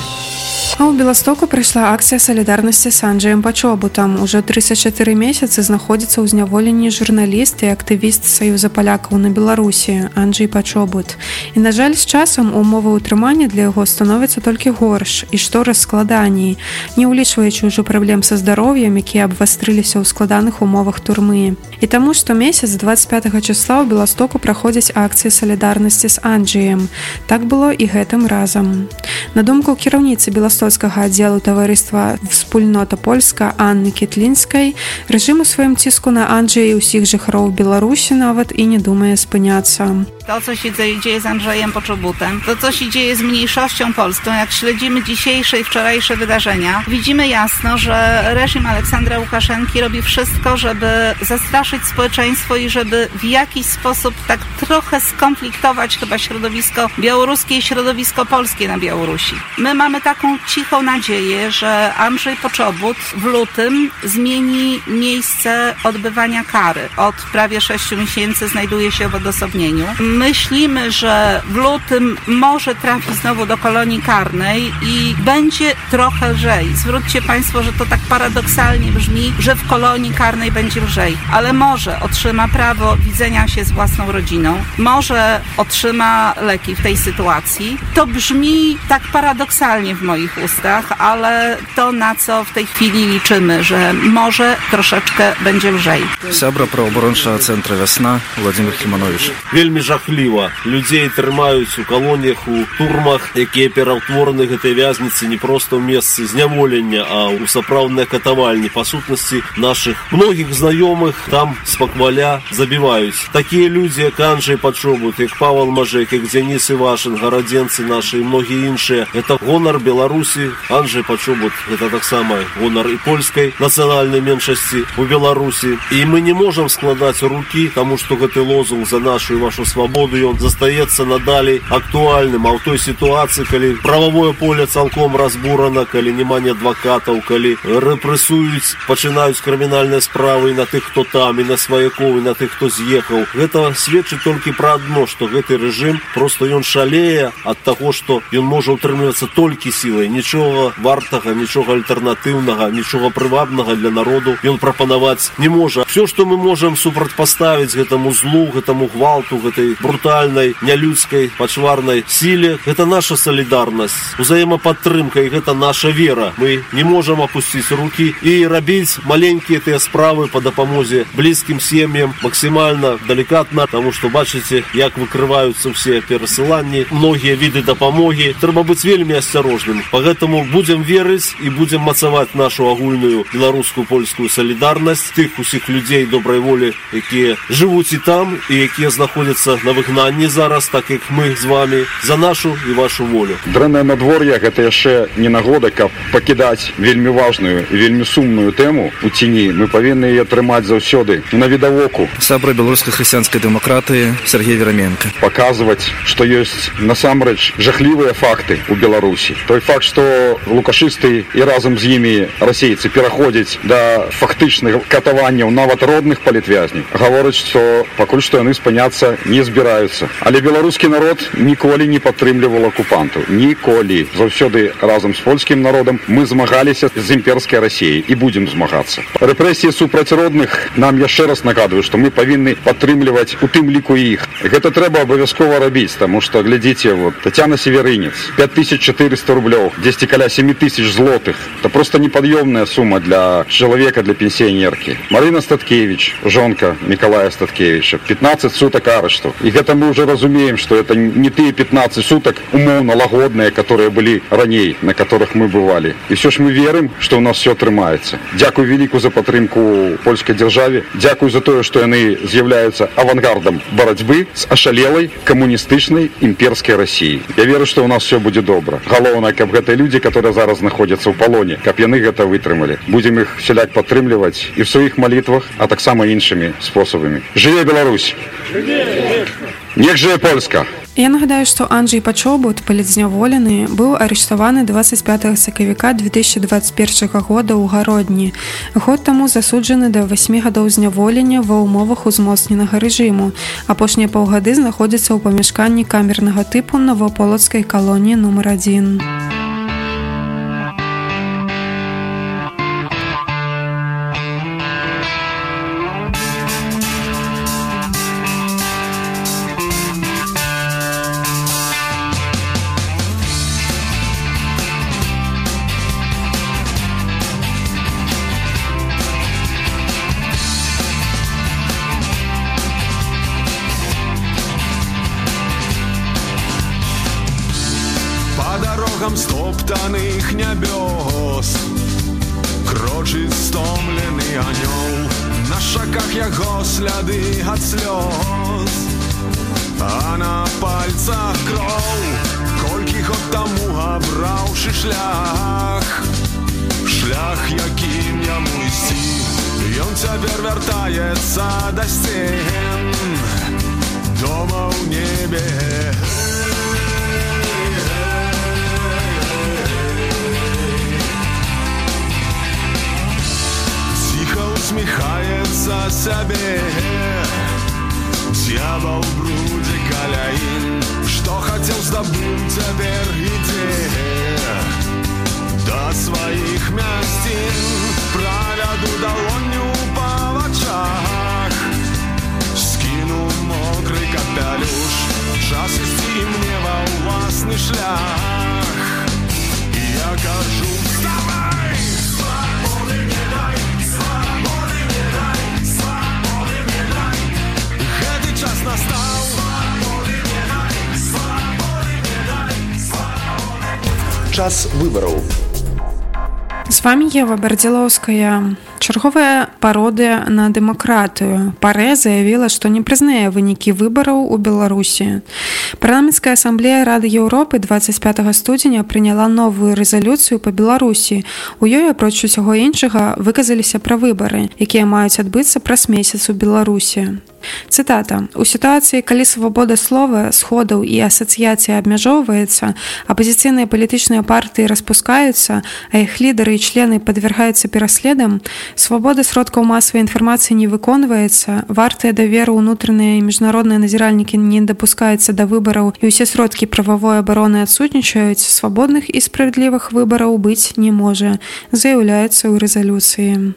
А ў Беластоку прайшла акцыя салідарнасці з Анджаем Пачобутам. Ужо тридцать четыре месяцы знаходзіцца ў зняволенні журналіст і актывіст Саюза палякаў на Беларусі Анджай Пачобут. І, на жаль, з часам умовы ўтрымання для яго становяцца толькі горш і штораз складаней, не ўлічваючы ўжо праблем са здароўем, якія абвастрыліся ў складаных умовах турмы. І таму штомесяц двадцать пятага числа ў Беластоку праходзяць акцыі салідарнасці з Анджаем. Так было і гэтым разам. На думку кіраўніцы Беластocкага аддзелу таварыства «Wspólnota Polska» Анны Кітлінскай, рэжым у сваім ціску на Анджая і ўсіх жыхароў Беларусі нават і не думае спыняцца. To, co się dzieje z Andrzejem Poczobutem, to, co się dzieje z mniejszością polską, jak śledzimy dzisiejsze i wczorajsze wydarzenia, widzimy jasno, że reżim Aleksandra Łukaszenki robi wszystko, żeby zastraszyć społeczeństwo i żeby w jakiś sposób tak trochę skonfliktować chyba środowisko białoruskie i środowisko polskie na Białorusi. My mamy taką cichą nadzieję, że Andrzej Poczobut w lutym zmieni miejsce odbywania kary. Od prawie sześciu miesięcy znajduje się w odosobnieniu. Myślimy, że w lutym może trafi znowu do kolonii karnej i będzie trochę lżej. Zwróćcie Państwo, że to tak paradoksalnie brzmi, że w kolonii karnej będzie lżej, ale może otrzyma prawo widzenia się z własną rodziną, może otrzyma leki w tej sytuacji. To brzmi tak paradoksalnie w moich ustach, ale to, na co w tej chwili liczymy, że może troszeczkę będzie lżej. Сябра правоабарончага цэнтра «Вясна» Владимир Хіманович. Вельмі жахліва. Людзей трымаюць у калоніях, у турмах, якія пераўтворены гэтай вязніцы не проста ў месцы зняволення, а ў сапраўдныя катавальні. Па сутнасці нашых многіх знаёмых там спакваля забіваюць. Такія людзі, як Анджай Пачобут, як Павел Мажэк, як Дзяніс Івашын, гарадзенцы нашы і многія іншыя іншыя. Это гонар Беларусі. Анджэй Пачобут — это таксама гонар і польскай нацыянальнай меншасці у Беларусі. І мы не можам складаць рукі, таму што гэты лозунг за нашу і вашу свабоду, ён застаецца надалей актуальным. А ў той сітуацыі, калі прававое поле цалком разбурана, калі няма ні адвакатаў, калі рэпрэсуюць, пачынаюць крымінальныя справы на тых, хто там, і на сваякоў, і на тых, хто з'ехаў. Гэта сведчыць толькі пра адно, што гэты рэжым просто ён шалее ад таго, што ён можа ўтрымлівацца толькі сілай. Нічога вартага, нічога альтэрнатыўнага, нічога прывабнага для народу ён прапанаваць не можа. Все, што мы можам супрацьпаставіць гэтаму злу, гэтаму гвалту, гэтай брутальнай, нялюдскай, пачварнай сіле, гэта наша салідарнасць, узаемападтрымка, і гэта наша вера. Мы не можам апусціць рукі і рабіць маленькія тыя справы па дапамозе блізкім сем'ям максімальна далікатна, таму што бачыце, як выкрываюцца ўсе перасыланні, многія віды дапамогі. Трэба быць вельмі асцярожным. Пагэтаму будзем верыць і будзем мацаваць нашу агульную беларускую польскую салідарнасць тых усіх людзей добрай волі, якія жывуць і там, і якія знаходзяцца на выгнанні зараз, так як мы з вами, за нашу і вашу волю. Дрэннае надвор'е — гэта яшчэ не нагода, каб пакідаць вельмі важную і вельмі сумную тэму у ціні. Мы павінны яе трымаць заўсёды на відавоку. Сябра беларускай хрысціянскай дэмакратыі Сергей Вераменко. Паказваць, што ёсць насамрэч жахлівыя факты ў Беларусі. Той факт, што лукашысты і разам з імі расейцы пераходзяць да фактычных катаванняў нават родных палітвязняў, гаворыць, што пакуль што яны спыняцца не збіраюцца. Але беларускі народ ніколі не падтрымліваў акупантаў. Ніколі. Заўсёды разам з польскім народам мы змагаліся з імперскай Расіяй і будзем змагацца. Рэпрэсіі супраць родных нам яшчэ раз нагадваюць, што мы павінны падтрымліваць у тым ліку іх. Гэта трэба абавязкова рабіць, таму што, глядзіце, вот Тацяна Северынец, пять тысяч четыреста рублёў, дзесьці каля сем тысяч злотых. Это просто непад'ёмная сума для чалавека, для пенсіянеркі. Марына Статкевич, жонка Миколая Статкевича, пятнадцать суток арышту. І гэта мы уже разумеем, што это не тыя пятнадцать суток умоўна лагодныя, которые былі раней, на которых мы бывалі. І все ж мы верым, што ў нас все атрымаецца. Дзякуй вяліку за падтрымку польскай дзяржаве. Дзякуй за тое, што яны з'яўляюцца авангардам барацьбы з ашалелай камуністычнай імперскай Расіі. Я веру, што ў нас все будзе добра. Галоўнае, каб гэтыя людзі, которые зараз знаходзяцца ў палоне, каб яны гэта вытрымалі. Будзем іх сяляк падтрымліваць і ў сваіх малітвах, а таксама іншымі спосабамі. Жыве Беларусь! Нех жыве Польска! Я нагадаю, што Анджэй Пачобут, палітзняволены, быў арыштаваны двадцать пятого сакавіка две тысячи двадцать первого года ў Гародні. Год таму засуджаны да восьмі гадоў зняволення ва ўмовах узмоцненага рэжыму. Апошнія паўгады знаходзіцца ў памяшканні камернага тыпу Новаполацкай калоніі нумар адзін. Стоптаных нябёс крочыць стомлены анёл, на шаках яго сляды ад слёз, а на пальцах кроў. Колькі год таму абраўшы шлях, шлях, якім яму ісці, ён цяпер вяртаецца да сцен дома ў небе. Усміхаецца сабе д'ябал в бруде каля ім, што хацеў здабыць, цяпер ідзе да сваіх мясцін. Правяду далонню па вачах, скіну мокры капялюш, час ісці мне ва ўласны шлях. І я кажу: вставай! Свабоды мне дай! Час выбораў. З вами Ева Бардзілоўская. Чарговая пародыя на дэмакратыю. Парэ заявіла, што не прызнае вынікі выбараў у Беларусі. Парламенцкая асамблея Рады Еўропы двадцать пятого студзеня прыняла новую рэзалюцыю па Беларусі. У ёй, апроч усяго іншага, выказаліся пра выбары, якія маюць адбыцца праз месяц у Беларусі. Цытата. «У сітуацыі, калі свабода слова, сходаў і асацыяцыя абмяжоўваецца, апазіцыйныя палітычныя партыі распускаюцца, а іх лідары і члены падвяргаюцца пераследам, свабода сродкаў масавай інфармацыі не выконваецца, вартыя даверу ўнутраныя і міжнародныя назіральнікі не дапускаюцца да выбараў і ўсе сродкі прававой абароны адсутнічаюць, свабодных і справядлівых выбараў быць не можа», заяўляецца ў рэзалюцыі.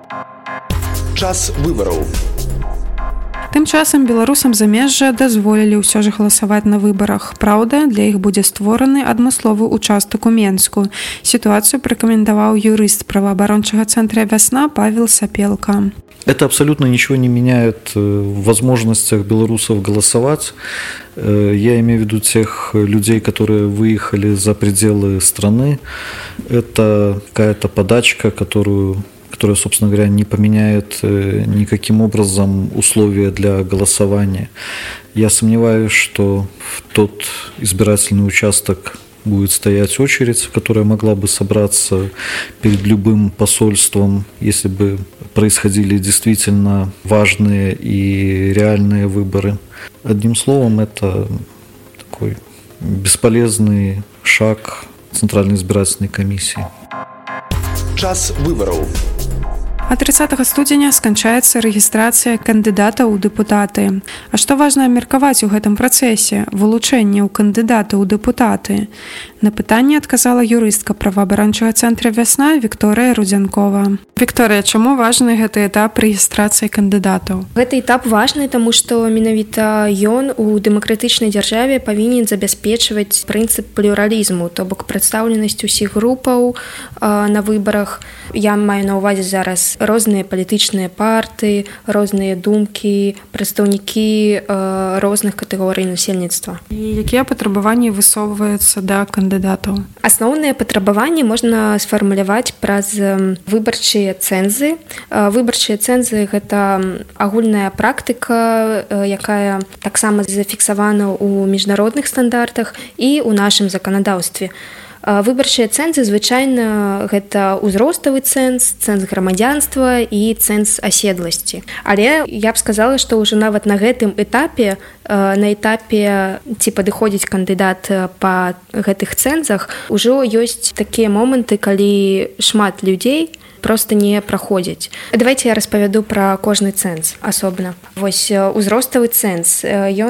Час выбараў. Тым часам беларусам замежжа дазволілі ўсё ж галасаваць на выбарах. Праўда, для іх будзе створаны адмысловы участак у Менску. Сітуацыю пракаментаваў юрыст праваабарончага цэнтра «Вясна» Павел Сапелка. Это абсолютно ничего не меняет в возможностях белорусов голосовать. Я имею в виду тех людей, которые выехали за пределы страны. Это какая-то подачка, которую... которая, собственно говоря, не поменяет никаким образом условия для голосования. Я сомневаюсь, что в тот избирательный участок будет стоять очередь, которая могла бы собраться перед любым посольством, если бы происходили действительно важные и реальные выборы. Одним словом, это такой бесполезный шаг Центральной избирательной комиссии. Час выборов. А тридцатого студзеня сканчаецца рэгістрацыя кандыдата ў дэпутаты. А што важна абмеркаваць у гэтым працэсе? Вылучэнне ў кандыдата ў дэпутаты. На пытанне адказала юрыстка праваабарончага цэнтра «Вясна» Вікторыя Рудзянкова. Вікторыя, чаму важны гэты этап рэгістрацыі кандыдатаў? Гэты этап важны, таму што менавіта ён у дэмакратычнай дзяржаве павінен забяспечваць прынцып плюралізму, то бок прадстаўленасць усіх групаў э, на выбарах. Я маю на ўвазе зараз розныя палітычныя партыі, розныя думкі, прадстаўнікі э, розных катэгорый насельніцтва. І якія патрабаванні высоўваюцца да кандыдатаў? Асноўныя патрабаванні можна сфармуляваць праз выбарчыя цэнзы. Выбарчыя цэнзы – гэта агульная практыка, якая таксама зафіксавана ў міжнародных стандартах і ў нашым заканадаўстве. Выбарчыя цэнзы звычайна гэта ўзроставы цэнз, цэнз грамадзянства і цэнз аседласці. Але я б сказала, што ўжо нават на гэтым этапе, на этапе ці падыходзіць кандыдат па гэтых цэнзах, ужо ёсць такія моманты, калі шмат людзей просто не праходзяць. Давайте я распавяду пра кожны цэнз асобна. Вось узроставы цэнз.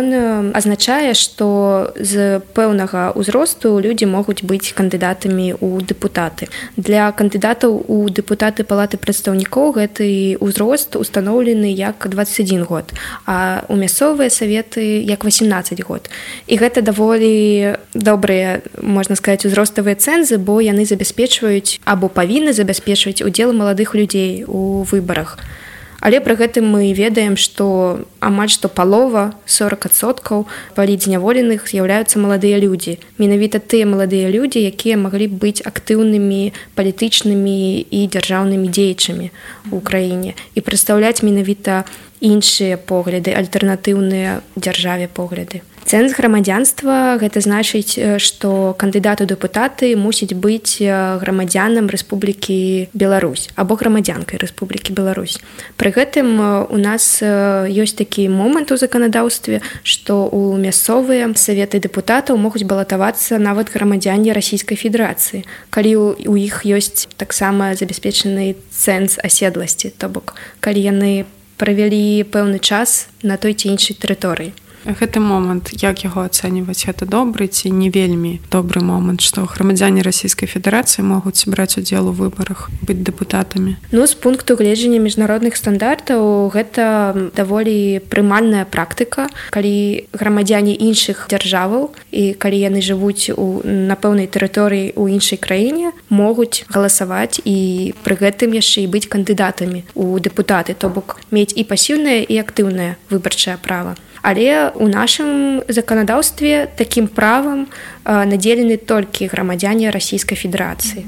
Ён азначае, што з пэўнага ўзросту людзі могуць быць кандыдатамі ў дэпутаты. Для кандыдатаў у дэпутаты палаты прадстаўнікоў гэты ўзрост устаноўлены як двадцать один год, а ў мясцовыя саветы як восемнадцать год. І гэта даволі добрыя, можна сказаць, узроставыя цэнзы, бо яны забяспечваюць або павінны забяспечваць удзел маладых людзей у выбарах. Але пры гэтым мы ведаем, што амаль што палова, сорок адсоткаў палітзняволеных з'яўляюцца маладыя людзі. Менавіта тыя маладыя людзі, якія маглі быць актыўнымі палітычнымі і дзяржаўнымі дзеячамі ў краіне і прадстаўляць менавіта іншыя погляды, альтэрнатыўныя дзяржаве погляды. Цэнз грамадзянства – гэта значыць, што кандыдат у дэпутаты мусіць быць грамадзянам Рэспублікі Беларусь або грамадзянкай Рэспублікі Беларусь. Пры гэтым у нас ёсць такі момант у заканадаўстве, што ў мясцовыя саветы дэпутатаў могуць балатавацца нават грамадзяне Расійскай Федэрацыі, калі у іх ёсць таксама забяспечаны цэнз аседласці, то бок калі яны правялі пэўны час на той ці іншай тэрыторыі. Гэты момант, як яго ацэньваць, гэта добры ці не вельмі добры момант, што грамадзяне Расійскай Федэрацыі могуць браць удзел у выбарах, быць дэпутатамі? Ну, з пункту гледжання міжнародных стандартаў гэта даволі прымальная практыка, калі грамадзяне іншых дзяржаваў і калі яны жывуць у, на пэўнай тэрыторыі ў іншай краіне, могуць галасаваць і пры гэтым яшчэ і быць кандыдатамі ў дэпутаты, то бок мець і пасіўнае і актыўнае выбарчае права. Але у нашым заканадаўстве такім правам надзелены толькі грамадзяне Расійскай Федэрацыі.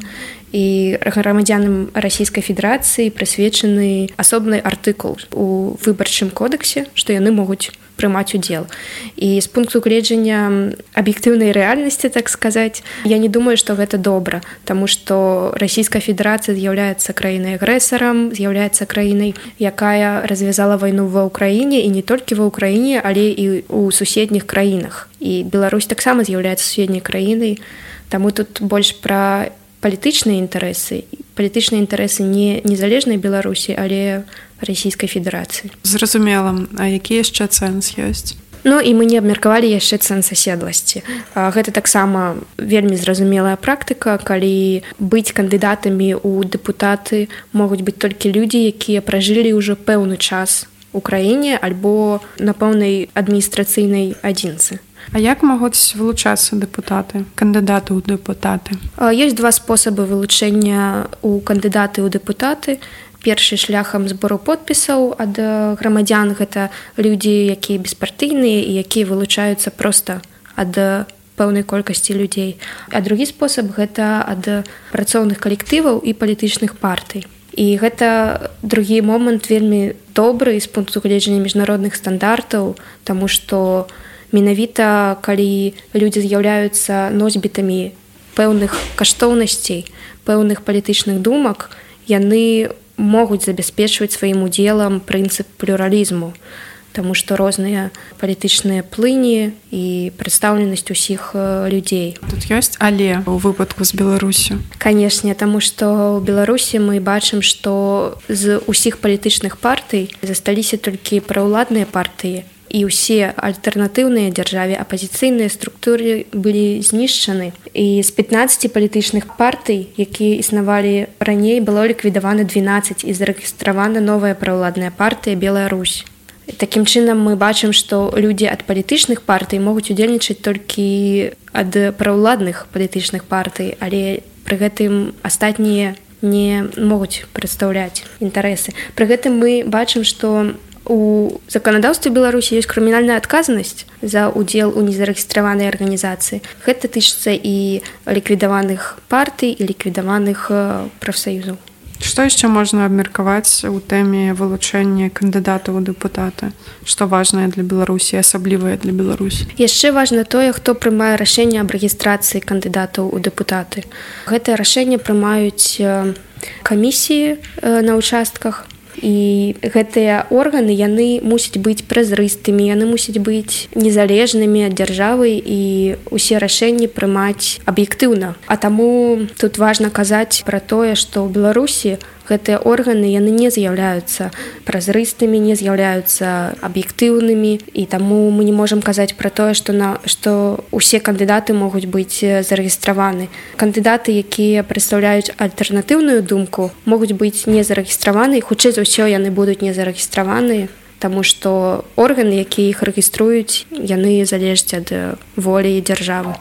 і грамадзянам расійскай федэрацыі прысвечаны асобны артыкул у выбарчым кодексе, што яны могуць прымаць удзел. І з пункту гледжання аб'ектыўнай рэальнасці, так сказаць, я не думаю, што гэта добра, таму што Расійская Федэрацыя з'яўляецца краінай агрэсарам, з'яўляецца краінай, якая развязала вайну ва ўкраіне, і не толькі ва ўкраіне, але і ў суседніх краінах. І Беларусь таксама з'яўляецца суседняй краінай, таму тут больш пра палітычныя інтарэсы. Палітычныя інтарэсы не незалежнай Беларусі, але Расійскай Федэрацыі. Зразумела, а які яшчэ цэнс ёсць? Ну і мы не абмеркавалі яшчэ цэнс аседласці. Гэта таксама вельмі зразумелая практыка, калі быць кандыдатамі ў дэпутаты могуць быць толькі людзі, якія пражылі ўжо пэўны час у краіне альбо на пэўнай адміністрацыйнай адзінцы. А як могуць вылучацца дэпутаты, кандыдаты ў дэпутаты? Ёсць два спосабы вылучэння ў кандыдаты ў дэпутаты. Першы шляхам збору подпісаў ад грамадзян, гэта людзі, якія беспартыйныя і якія вылучаюцца проста ад пэўнай колькасці людзей. А другі спосаб гэта ад працоўных калектываў і палітычных партый. І гэта другі момант вельмі добры з пункту гледжання міжнародных стандартаў, таму што менавіта калі людзі з'яўляюцца носьбітамі пэўных каштоўнасцей, пэўных палітычных думак, яны могуць забяспечваць сваім удзелам прынцып плюралізму, таму што розныя палітычныя плыні і прадстаўленасць усіх людзей. Тут ёсць але ў выпадку з Беларусю? Канешне, таму што ў Беларусі мы бачым, што з усіх палітычных партый засталіся толькі праўладныя партыі, і ўсе альтэрнатыўныя дзяржаве апазіцыйныя структуры былі знішчаны. І з пятнаццаці палітычных партый, якія існавалі раней, было ліквідавана дванаццаць і зарэгістравана новая праўладная партыя Белая Русь. Такім чынам мы бачым, што людзі ад палітычных партый могуць удзельнічаць толькі ад праўладных палітычных партый, але пры гэтым астатнія не могуць прадстаўляць інтарэсы. Пры гэтым мы бачым, што у заканадаўстве Беларусі ёсць крымінальная адказнасць за удзел у незарэгістраванай арганізацыі. Гэта тычыцца і ліквідаваных партый і ліквідаваных прафсаюзаў. Што яшчэ можна абмеркаваць у тэме вылучэння кандыдатаў у дэпутаты? Што важнае для Беларусі, асаблівае для Беларусі? Яшчэ важна тое, хто прымае рашэнне аб рэгістрацыі кандыдатаў у дэпутаты. Гэтае рашэнне прымаюць камісіі на ўчастках, і гэтыя органы яны мусяць быць празрыстымі, яны мусяць быць незалежнымі ад дзяржавы і ўсе рашэнні прымаць аб'ектыўна. А таму тут важна казаць пра тое, што ў Беларусі гэтыя органы яны не з'яўляюцца празрыстымі, не з'яўляюцца аб'ектыўнымі, і таму мы не можам казаць пра тое, што на што ўсе кандыдаты могуць быць зарэгістраваны. Кандыдаты, якія прадстаўляюць альтэрнатыўную думку, могуць быць не зарэгістраваны, і хутчэй за ўсё яны будуць не зарэгістраваны, таму што органы, якія іх рэгіструюць, яны залежаць ад волі дзяржавы.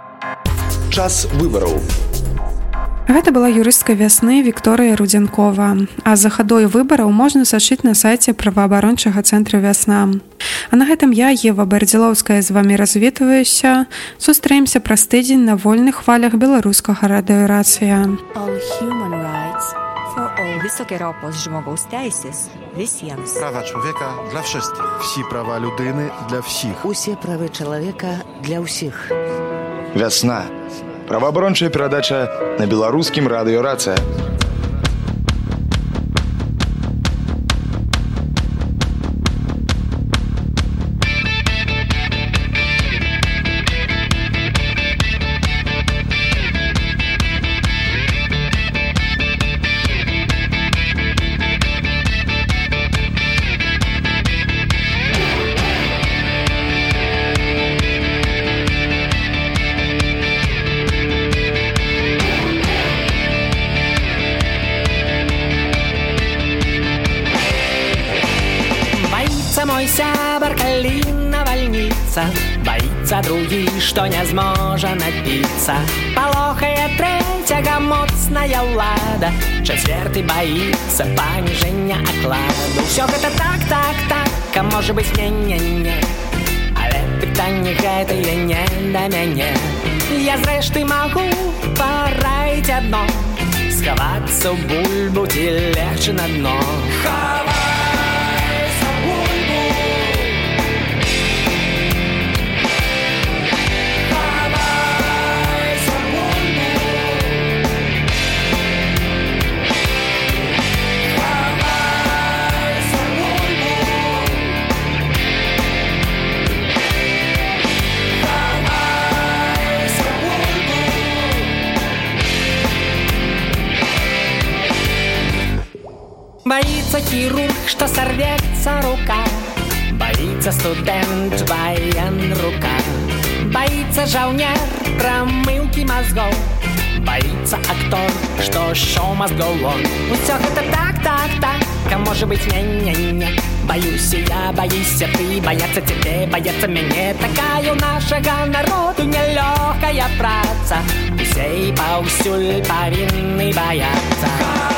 Час выбараў. Гэта была юрыстка вясны Вікторыя Рудзянкова. А за хадой выбараў можна сачыць на сайце праваабарончага цэнтра «Вясна». А на гэтым я, Ева Бардзілоўская, з вамі развітваюся. Сустрэемся праз тыдзень на вольных хвалях беларускага радыё Рацыя. Wysokie ropos żmogoustaisis visiems. Prawa człowieka dla wszystkich. Wsi prawa ludyny dla всіх. Усе правы чалавека для ўсіх. Вясна. Праваабарончая перадача на беларускім радыё Рацыя. Мой сябар, калі навальніца, баіцца другі, што не зможа напіцца. Палохае трэцяга моцная ўлада, чацвёрты баіцца паніжэння акладу. Усё гэта так, так, так, а можа быць не-не-не, але пытанне гэтае не да мяне. Я зрэшты магу параіць адно, схавацца ў бульбу ці легчы на дно. Хавайся ў бульбу, хавайся ў бульбу, хавайся ў бульбу, хавайся ў бульбу. Боится хирург, что сорвется рука, боится студент военрука, боится жаўнер промылки мозгов, боится актор, что шоу мозгов он. Усё гэта так, так, так, а может быть не-не-не. Боюсь я, боишься ты, бояться тебе, бояться мяне. Такая у нашага народу нелёгкая праца, усе і паўсюль павінны баяцца.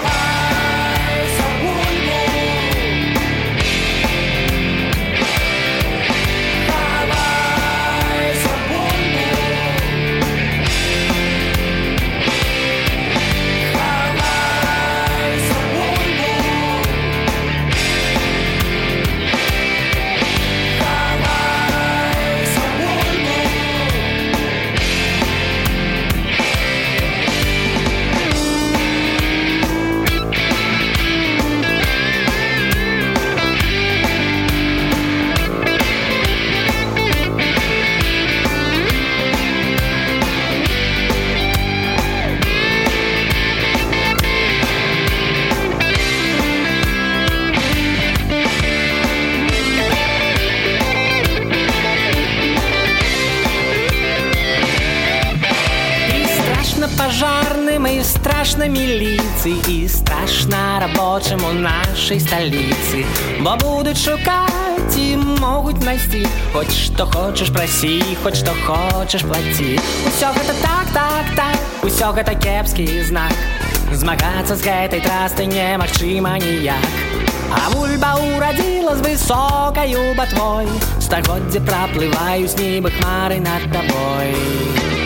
Пожарным и страшно милиции, и страшно рабочим у нашей столицы. Бо будут шукать и могут найти, хоть что хочешь проси, хоть что хочешь плати. Усё гэта так, так, так, усё гэта кепскі знак. Змагацца з гэтай трастай немагчыма ніяк. А бульба урадзіла з высокаю батвой, стагоддзе праплываюць нібы хмары над табой.